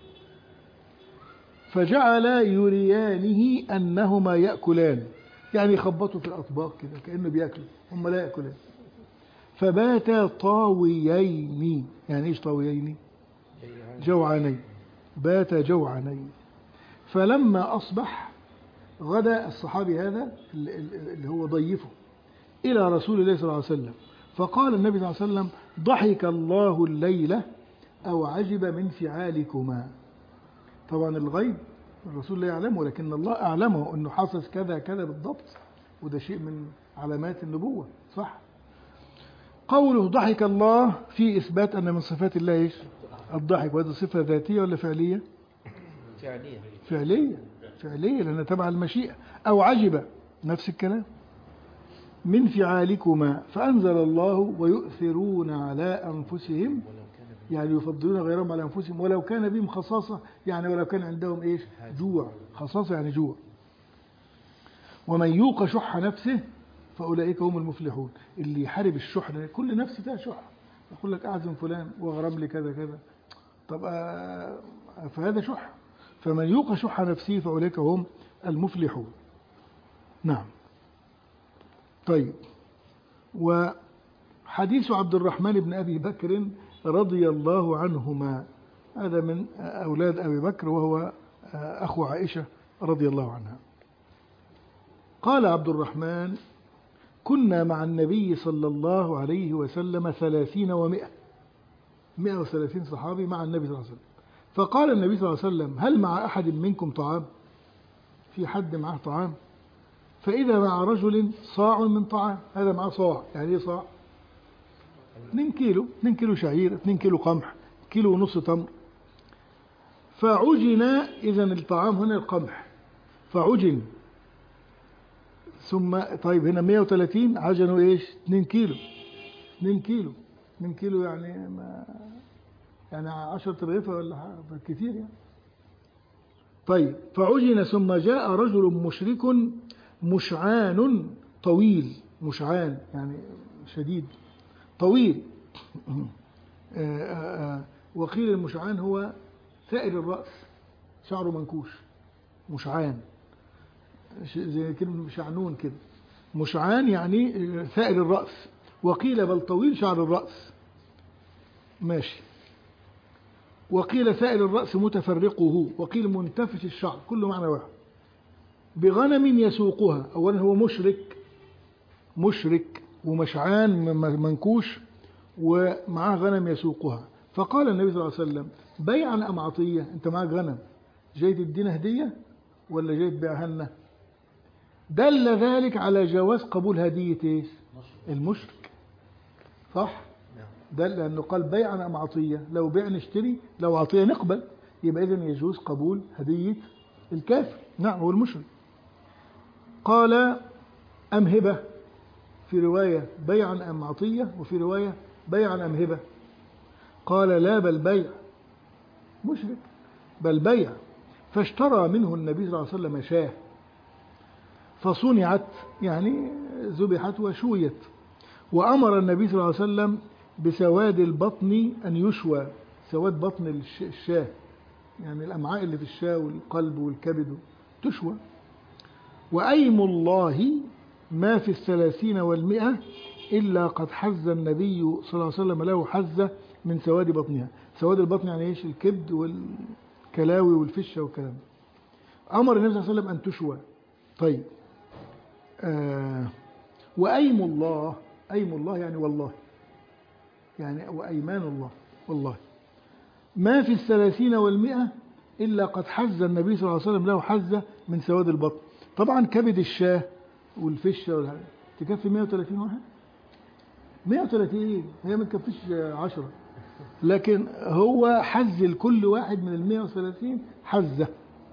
فجعل يريانه أنهما يأكلان، يعني يخبطوا في الأطباق كده كأنه بيأكلوا، هم لا يأكلان. فباتا طاويين. يعني إيش طاويين؟ جوعانين. باتا جوعانين. فلما أصبح غدا الصحابي هذا اللي هو ضيفه إلى رسول الله صلى الله عليه وسلم، فقال النبي صلى الله عليه وسلم ضحك الله الليلة أو عجب من فعالكما. طبعا الغيب الرسول لا يعلمه، لكن الله أعلمه أنه حصل كذا كذا بالضبط، وده شيء من علامات النبوة صح. قوله ضحك الله في إثبات أن من صفات الله إيش؟ الضحك. وهذه صفة ذاتية ولا فعلية؟ فعلية. فعلية فعلية لأنها تبع المشيئة. أو عجب نفس الكلام. من فعالكما فأنزل الله ويؤثرون على أنفسهم يعني يفضلون غيرهم على أنفسهم ولو كان بهم خصاصة، يعني ولو كان عندهم إيش؟ جوع. خصاصة يعني جوع. ومن يوق شح نفسه فأولئك هم المفلحون. اللي يحارب الشح، كل نفس فيها شح، يقول لك أعزم فلان وغرم لي كذا كذا، طب آه فهذا شح. فمن يوق شح نفسه فأولئك هم المفلحون. نعم. طيب، وحديث عبد الرحمن بن أبي بكر رضي الله عنهما، هذا من أولاد أبي بكر وهو أخو عائشة رضي الله عنها. قال عبد الرحمن: كنا مع النبي صلى الله عليه وسلم ثلاثين ومئة، مئة وثلاثين صحابي مع النبي صلى الله عليه وسلم. فقال النبي صلى الله عليه وسلم: هل مع أحد منكم طعام؟ في حد معه طعام؟ فإذا مع رجل صاع من طعام. هذا معه صاع، يعني ايه صاع؟ اثنين كيلو، اثنين كيلو شعير، اثنين كيلو قمح، كيلو ونص تمر. فعجن، إذن الطعام هنا القمح، فعجن ثم طيب هنا مئة وثلاثين عجنوا ايش؟ اثنين كيلو، اثنين كيلو، اثنين كيلو يعني ما يعني عشرة رغيفة ولا حاجة كتير يعني. طيب، فعجن ثم جاء رجل مشرك مشعان طويل، مشعان يعني شديد طويل. آآ آآ وقيل المشعان هو ثائر الرأس، شعره منكوش، مشعان زي كلمة شعنون كده. مشعان يعني ثائر الرأس، وقيل بل طويل شعر الرأس، ماشي. وقيل ثائر الرأس متفرقه، وقيل منتفش الشعر، كله معنى واحد. بغنم يسوقها. أولا هو مشرك، مشرك ومشعان منكوش ومعاه غنم يسوقها. فقال النبي صلى الله عليه وسلم: بيعا أم عطية؟ أنت معاك غنم، جاي تدينا هدية ولا جاي تبيعها لنا؟ دل ذلك على جواز قبول هدية المشرك، صح؟ دل لأنه قال بيعا أم عطية، لو بيع نشتري، لو عطية نقبل، يبقى إذن يجوز قبول هدية الكافر، نعم، هو المشرك. قال: أم هبة؟ في رواية بيعا أم عطية، وفي رواية بيعا أم هبة. قال: لا، بل بيع، مشرك، بل بيع. فاشترى منه النبي صلى الله عليه وسلم شاه، فصنعت يعني ذبحت وشويت. وأمر النبي صلى الله عليه وسلم بسواد البطن أن يشوى، سواد بطن الشاه يعني الأمعاء اللي في الشاه والقلب والكبد تشوى. وأيم الله ما في الثلاثين والمئة إلا قد حز النبي صلى الله عليه وسلم له حزة من سواد بطنها. سواد البطن يعني إيش؟ الكبد والكلاوي والفشة والكلام. أمر النبي صلى الله عليه وسلم أن تشوى. طيب، آه وأيم الله، أيم الله يعني والله، يعني وأيمان الله والله، ما في الثلاثين والمئة إلا قد حز النبي صلى الله عليه وسلم له حزة من سواد البطن. طبعا كبد الشاه والفشة والحاجة تكفي مئة وثلاثين واحد، مئة وثلاثين هي ما تكفيش عشرة، لكن هو حز لكل واحد من المئة وثلاثين حزة.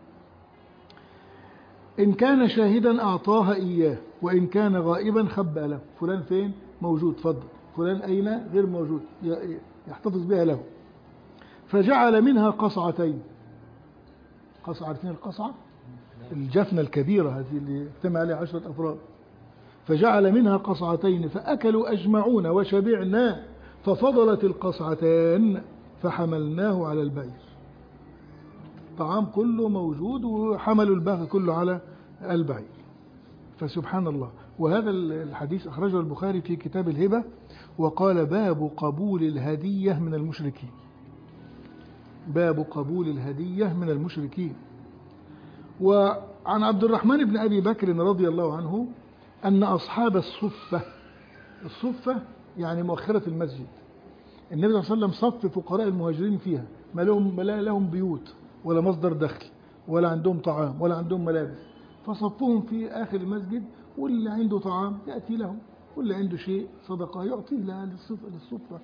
إن كان شاهدا أعطاها إياه، وإن كان غائبا خبأ له. فلان فين؟ موجود، فضل. فلان أين؟ غير موجود، يحتفظ بها له. فجعل منها قصعتين. قصعة، عارفين القصعة؟ الجفنة الكبيرة هذه اللي اجتمع عليها عشرة أفراد. فجعل منها قصعتين فأكلوا أجمعون وشبعنا، ففضلت القصعتان فحملناه على البعير. الطعام كله موجود وحملوا الباقي كله على البعير. فسبحان الله. وهذا الحديث أخرجه البخاري في كتاب الهبة، وقال: باب قبول الهدية من المشركين، باب قبول الهدية من المشركين. وعن عبد الرحمن بن أبي بكر رضي الله عنه أن أصحاب الصفة، الصفة يعني مؤخرة المسجد، النبي صلى الله عليه وسلم صف فقراء المهاجرين فيها، ما لهم ما لهم بيوت ولا مصدر دخل ولا عندهم طعام ولا عندهم ملابس، فصفهم في آخر المسجد، واللي عنده طعام يأتي لهم، واللي عنده شيء صدقة يعطيه لها للصفة.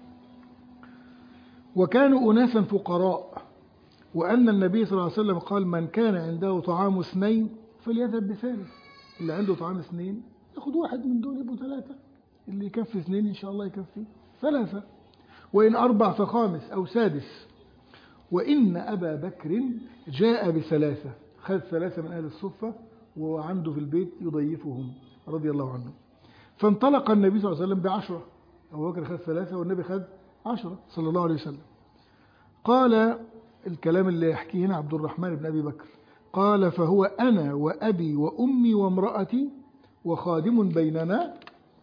وكانوا أناسا فقراء، وأن النبي صلى الله عليه وسلم قال: من كان عنده طعام اثنين فليذهب بثالث. اللي عنده طعام اثنين ياخد واحد من دول، يبقوا ثلاثة، اللي يكفي اثنين إن شاء الله يكفي ثلاثة. وإن أربع فخامس أو سادس. وإن أبا بكر جاء بثلاثة، خذ ثلاثة من أهل الصفة وعنده في البيت يضيفهم رضي الله عنه. فانطلق النبي صلى الله عليه وسلم بعشرة، أبو بكر خذ ثلاثة والنبي خذ عشرة صلى الله عليه وسلم. قال الكلام اللي يحكيه هنا عبد الرحمن بن أبي بكر، قال فهو أنا وأبي وأمي وامرأتي وخادم بيننا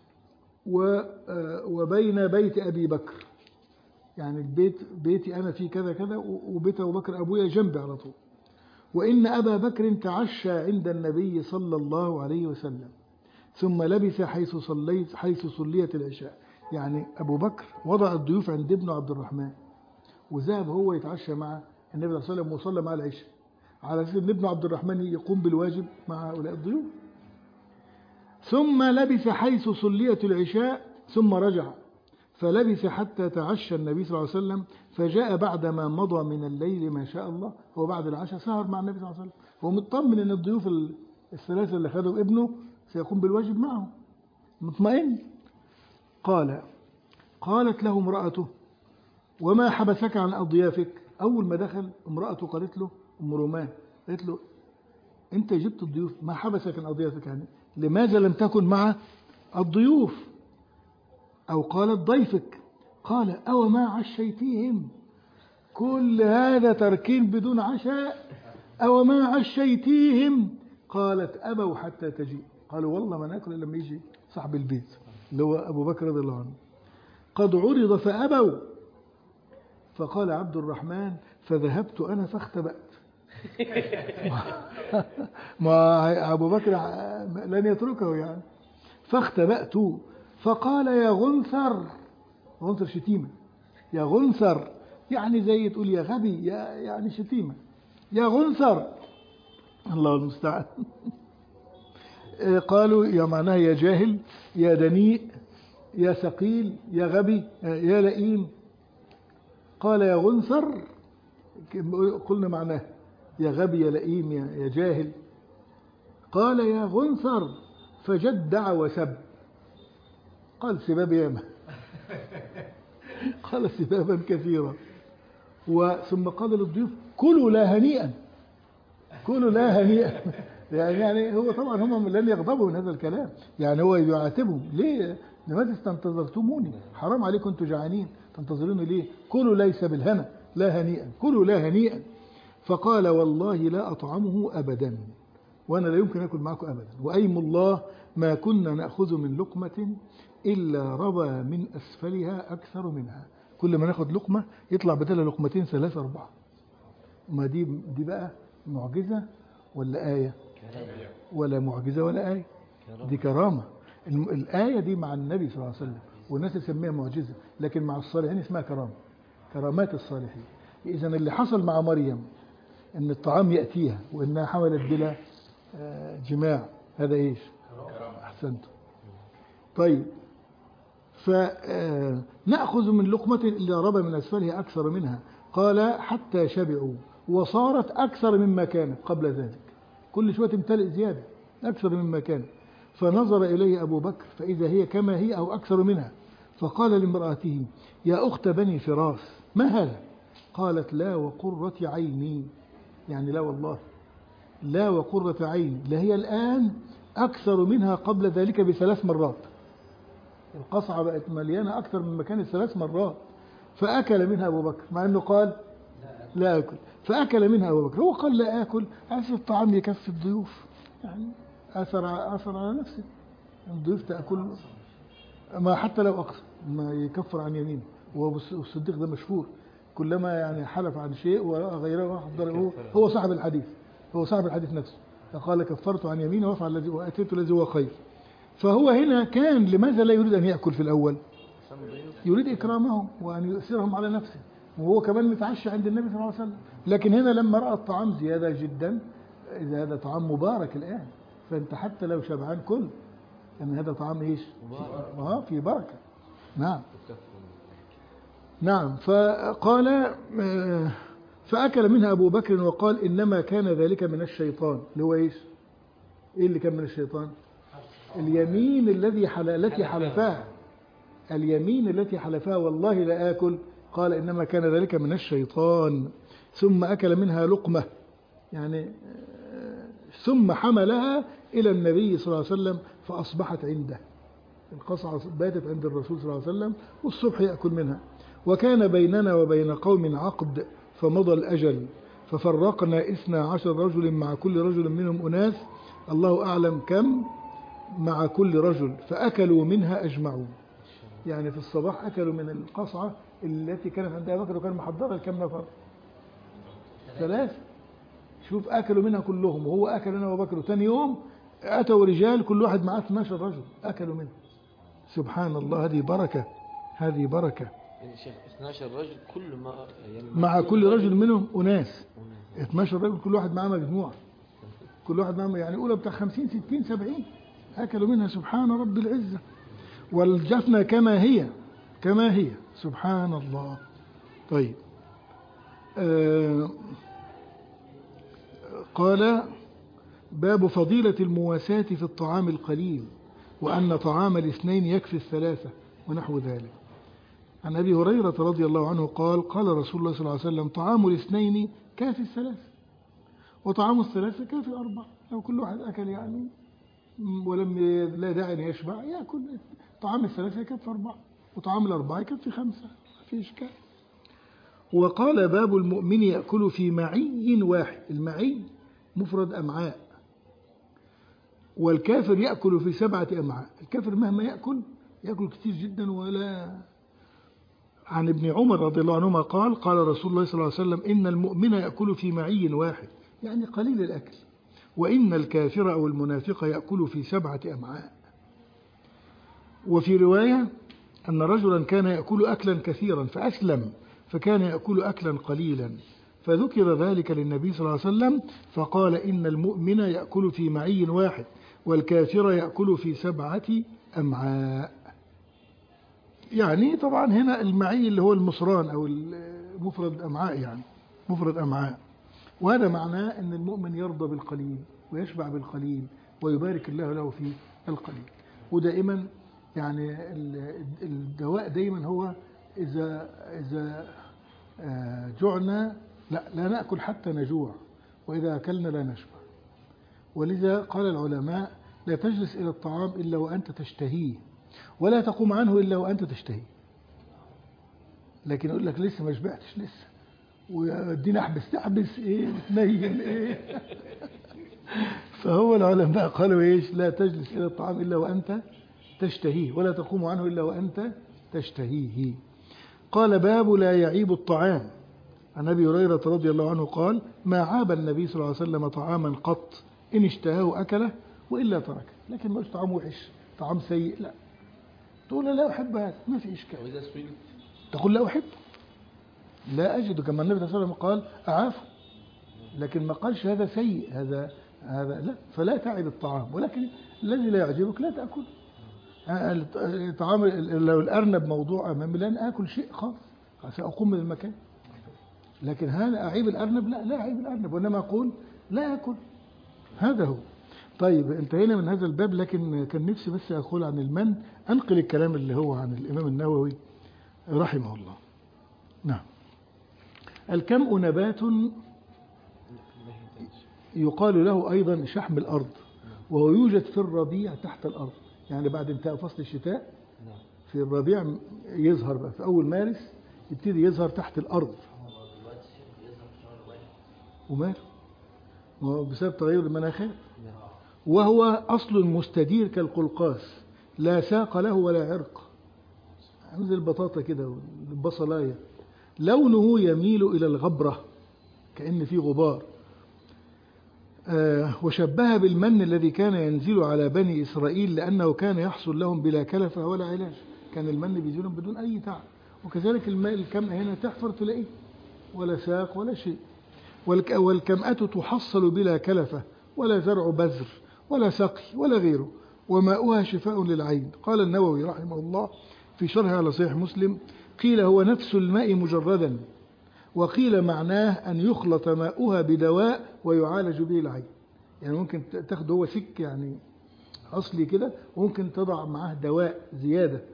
وبين بيت أبي بكر، يعني البيت بيتي أنا فيه كذا كذا وبيت أبو بكر أبويا جنبي على طول. وإن أبا بكر تعشى عند النبي صلى الله عليه وسلم ثم لبث حيث صليت حيث صليت العشاء، يعني أبو بكر وضع الضيوف عند ابنه عبد الرحمن وذهب هو يتعشى مع النبي صلى الله عليه وسلم وصلى مع العشاء على أساس أن ابنه عبد الرحمن يقوم بالواجب مع هؤلاء الضيوف. ثم لبث حيث صليت العشاء ثم رجع فلبث حتى تعشى النبي صلى الله عليه وسلم، فجاء بعدما مضى من الليل ما شاء الله، هو بعد العشاء سهر مع النبي صلى الله عليه وسلم، هو مطمن أن الضيوف الثلاثة اللي خدوا ابنه سيقوم بالواجب معهم، مطمئن. قال قالت له امرأته وما حبسك عن أضيافك؟ أول ما دخل امرأته قالت له أم رومان قالت له أنت جبت الضيوف، ما حبسك عن أضيافك؟ يعني لماذا لم تكن مع الضيوف؟ أو قالت ضيفك؟ قال أو ما عشيتيهم؟ كل هذا تركين بدون عشاء، أو ما عشيتيهم؟ قالت أبوا حتى تجيء. قالوا والله ما ناكل إلا لما يجي صاحب البيت اللي هو أبو بكر رضي الله عنه. قد عرض فأبوا. فقال عبد الرحمن فذهبت أنا فاختبأت. ما أبو بكر لن يتركه يعني. فاختبأت فقال يا غنثر، غنثر شتيمة، يا غنثر يعني زي تقول يا غبي، يا يعني شتيمة، يا غنثر الله المستعان. قالوا يا معناها يا جاهل، يا دنيء، يا ثقيل، يا غبي، يا لئيم. قال يا غنثر قلنا معناه يا غبي يا لئيم يا جاهل. قال يا غنثر فجدع وسب، قال سباب ياما، قال سبابا كثيرا. وثم قال للضيوف كلوا لا هنيئا، كلوا لا هنيئا. يعني يعني هو طبعا هم لن يغضبوا من هذا الكلام، يعني هو يعاتبهم ليه؟ لماذا استنتظرتموني؟ حرام عليكم انتم جعانين تنتظروني ليه؟ كلوا ليس بالهنا لا هنيئا، كلوا لا هنيئا. فقال والله لا أطعمه أبدا، وأنا لا يمكن أكل معكم أبدا، وأيم الله ما كنا نأخذ من لقمة إلا ربى من أسفلها أكثر منها. كل ما ناخد لقمة يطلع بدل لقمتين ثلاثة أربعة. ما دي دي بقى معجزة ولا آية؟ ولا معجزة ولا آية، دي كرامة. الآية دي مع النبي صلى الله عليه وسلم والناس تسميها معجزة، لكن مع الصالحين اسمها كرامة، كرامات الصالحين. إذن اللي حصل مع مريم أن الطعام يأتيها وأنها حملت بلا جماع، هذا إيش؟ أحسنت. طيب فنأخذ من لقمة إلا ربى من أسفلها أكثر منها. قال حتى شبعوا وصارت أكثر مما كانت قبل ذلك، كل شوية تمتلئ زيادة أكثر مما كانت. فنظر إليه أبو بكر فإذا هي كما هي أو أكثر منها. فقال لامرأته يا أخت بني فراس ما هذا؟ قالت لا وقرة عيني، يعني لا والله، لا وقرة عيني، لا هي الآن أكثر منها قبل ذلك بثلاث مرات. القصعة بقت مليانة أكثر من مكان ثلاث مرات. فأكل منها أبو بكر مع أنه قال لا أكل، فأكل منها أبو بكر. هو قال لا أكل عشان الطعام يكفي الضيوف، يعني أثر أثر على نفسه، الضيوف تأكل ما حتى لو أقصى ما يكفر عن يمينه. والصديق ده مشهور كلما يعني حلف عن شيء وغيره هو هو صاحب الحديث، هو صاحب الحديث نفسه. فقال كفرت عن يمينه وافعل الذي واتيت الذي هو خير. فهو هنا كان لماذا لا يريد ان ياكل في الاول؟ يريد اكرامهم وان يؤثرهم على نفسه، وهو كمان متعشى عند النبي صلى الله عليه وسلم. لكن هنا لما راى الطعام زياده جدا، اذا هذا طعام مبارك الان، فانت حتى لو شبعان كل، ان يعني هذا طعام ايش؟ اه في بركه. نعم نعم. فقال فأكل منها أبو بكر وقال إنما كان ذلك من الشيطان. اللي هو إيش؟ إيه اللي كان من الشيطان؟ اليمين الذي حل... التي حلفاها، اليمين التي حلفها والله لا آكل، قال إنما كان ذلك من الشيطان، ثم أكل منها لقمة يعني ثم حملها إلى النبي صلى الله عليه وسلم فأصبحت عنده. القصعة باتت عند الرسول صلى الله عليه وسلم والصبح يأكل منها. وكان بيننا وبين قوم عقد فمضى الأجل ففرقنا اثنا عشر رجل مع كل رجل منهم أناس الله أعلم كم مع كل رجل فأكلوا منها أجمعون. يعني في الصباح أكلوا من القصعة التي كانت عند أبي بكر وكان محضرها لكم نفر؟ ثلاث. شوف أكلوا منها كلهم وهو أكل أنا وأبو بكر. وثاني يوم أتوا رجال كل واحد معاه اثنا عشر رجل أكلوا منها. سبحان الله، هذه بركة، هذه بركة. يعني شيخ اثنا عشر رجل كل ما يعني مع كل رجل منهم أناس، اثنا عشر رجل كل واحد معاه مجموعة، كل واحد معاه يعني أولى بتاع خمسين ستين سبعين أكلوا منها. سبحان رب العزة. والجفنة كما هي كما هي. سبحان الله. طيب آه قال باب فضيلة المواساة في الطعام القليل وأن طعام الاثنين يكفي الثلاثة ونحو ذلك. عن أبي هريرة رضي الله عنه قال قال رسول الله صلى الله عليه وسلم طعام الاثنين كافي الثلاثة وطعام الثلاثة كافي الأربعة. لو كل واحد أكل يعني ولم لا داعي أن يشبع يأكل طعام الثلاثة يكفي أربعة وطعام الأربعة يكفي خمسة، ما في إشكال. وقال باب المؤمن يأكل في معي واحد. المعي مفرد أمعاء، والكافر يأكل في سبعة أمعاء. الكافر مهما يأكل يأكل كثير جدا. ولا عن ابن عمر رضي الله عنهما قال قال رسول الله صلى الله عليه وسلم إن المؤمن يأكل في معي واحد يعني قليل الأكل، وإن الكافر أو المنافق يأكل في سبعة أمعاء. وفي رواية أن رجلا كان يأكل أكلا كثيرا فأسلم فكان يأكل أكلا قليلا فذكر ذلك للنبي صلى الله عليه وسلم فقال إن المؤمن يأكل في معي واحد والكافر يأكل في سبعة أمعاء. يعني طبعا هنا المعي اللي هو المصران أو المفرد أمعاء، يعني مفرد أمعاء. وهذا معناه أن المؤمن يرضى بالقليل ويشبع بالقليل ويبارك الله له في القليل. ودائما يعني الدواء دائما هو إذا إذا جعنا لا لا نأكل حتى نجوع، وإذا أكلنا لا نشبع. ولذا قال العلماء لا تجلس إلى الطعام إلا وأنت تشتهيه ولا تقوم عنه إلا وأنت تشتهيه. لكن يقول لك لسه ما شبعتش لسه ودينا احبس تحبس ايه تنين ايه. فهو العلماء قالوا ايش؟ لا تجلس الى الطعام الا وانت تشتهيه ولا تقوم عنه الا وانت تشتهيه. قال باب لا يعيب الطعام. عن ابي هريره رضي الله عنه قال ما عاب النبي صلى الله عليه وسلم طعاما قط ان اشتهاه اكله والا تركه. لكن مش طعام وحش طعام سيء لا تقول لا احب هذا ما في اشكال. وإذا سئلت تقول لا احب لا أجد، كما النبي صلى الله عليه وسلم قال أعافه، لكن ما قالش هذا سيء هذا هذا لا. فلا تعب الطعام، ولكن الذي لا يعجبك لا تأكل. الطعام لو الأرنب موضوع أمامي لن آكل شيء خاص سأقوم من المكان. لكن هذا أعيب الأرنب لا لا أعيب الأرنب، وإنما أقول لا أكل. هذا هو. طيب انتهينا من هذا الباب، لكن كان نفسي بس أقول عن المن أنقل الكلام اللي هو عن الإمام النووي رحمه الله. نعم. الكمء نبات يقال له أيضا شحم الأرض، وهو يوجد في الربيع تحت الأرض. يعني بعد انتهاء فصل الشتاء في الربيع يظهر بقى في أول مارس يبتدي يظهر تحت الأرض. وماله؟ بسبب تغير المناخات. وهو أصل مستدير كالقلقاس لا ساق له ولا عرق، مثل البطاطا كده والبصلاية. لونه يميل إلى الغبرة كأن فيه غبار. آه وشبه بالمن الذي كان ينزل على بني إسرائيل لأنه كان يحصل لهم بلا كلفة ولا علاج. كان المن بيجيلهم بدون أي تعب. وكذلك الماء الكمأة هنا تحفر تلاقيه ولا ساق ولا شيء. والكمأة تحصل بلا كلفة ولا زرع بذر ولا سقي ولا غيره، وماؤها شفاء للعين. قال النووي رحمه الله في شرح على صحيح مسلم قيل هو نفس الماء مجردا، وقيل معناه أن يخلط ماؤها بدواء ويعالج به العين. يعني ممكن تاخده هو سك يعني أصلي كده، وممكن تضع معاه دواء زيادة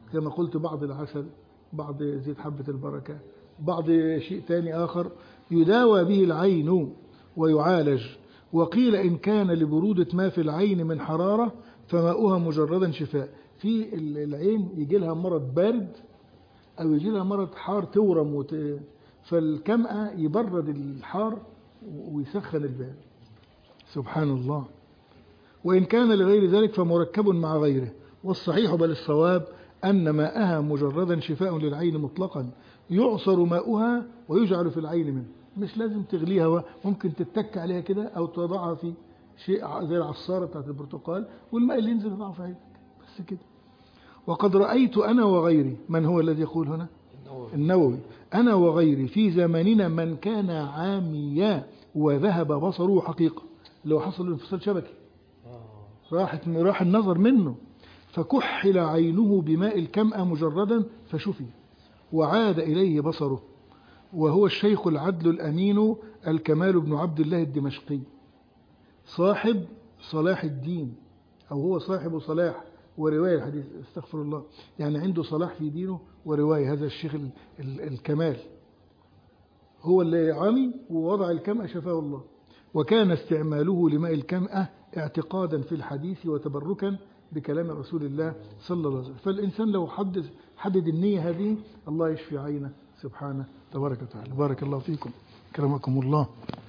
كما قلت بعض العسل، بعض زيت حبة البركة، بعض شيء تاني آخر يداوى به العين ويعالج. وقيل إن كان لبرودة ما في العين من حرارة فماؤها مجردا شفاء. في العين يجي لها مرض بارد أو يجي لها مرض حار تورم وت... فالكمأة يبرد الحار ويسخن البارد. سبحان الله. وإن كان لغير ذلك فمركب مع غيره. والصحيح بل الصواب أن ماءها مجردا شفاء للعين مطلقا، يعصر ماؤها ويجعل في العين منه. مش لازم تغليها، ممكن تتك عليها كده أو تضعها في شيء زي العصارة بتاعت البرتقال والماء اللي ينزل يضعه في عينك بس كده. وقد رأيت أنا وغيري، من هو الذي يقول هنا؟ النووي. أنا وغيري في زماننا من كان عاميا وذهب بصره حقيقة، لو حصل انفصال شبكي راحت راح النظر منه، فكحل عينه بماء الكمأة مجردا فشفي وعاد إليه بصره. وهو الشيخ العدل الأمين الكمال بن عبد الله الدمشقي صاحب صلاح الدين، أو هو صاحب صلاح ورواية الحديث، استغفر الله، يعني عنده صلاح في دينه ورواية. هذا الشيخ ال ال الكمال هو اللي عمي ووضع الكمأة شفاه الله. وكان استعماله لماء الكمأة اعتقادا في الحديث وتبركا بكلام رسول الله صلى الله عليه وسلم. فالإنسان لو حدد, حدد النية هذه الله يشفي عينه سبحانه تبارك وتعالى. بارك الله فيكم، كرمكم الله.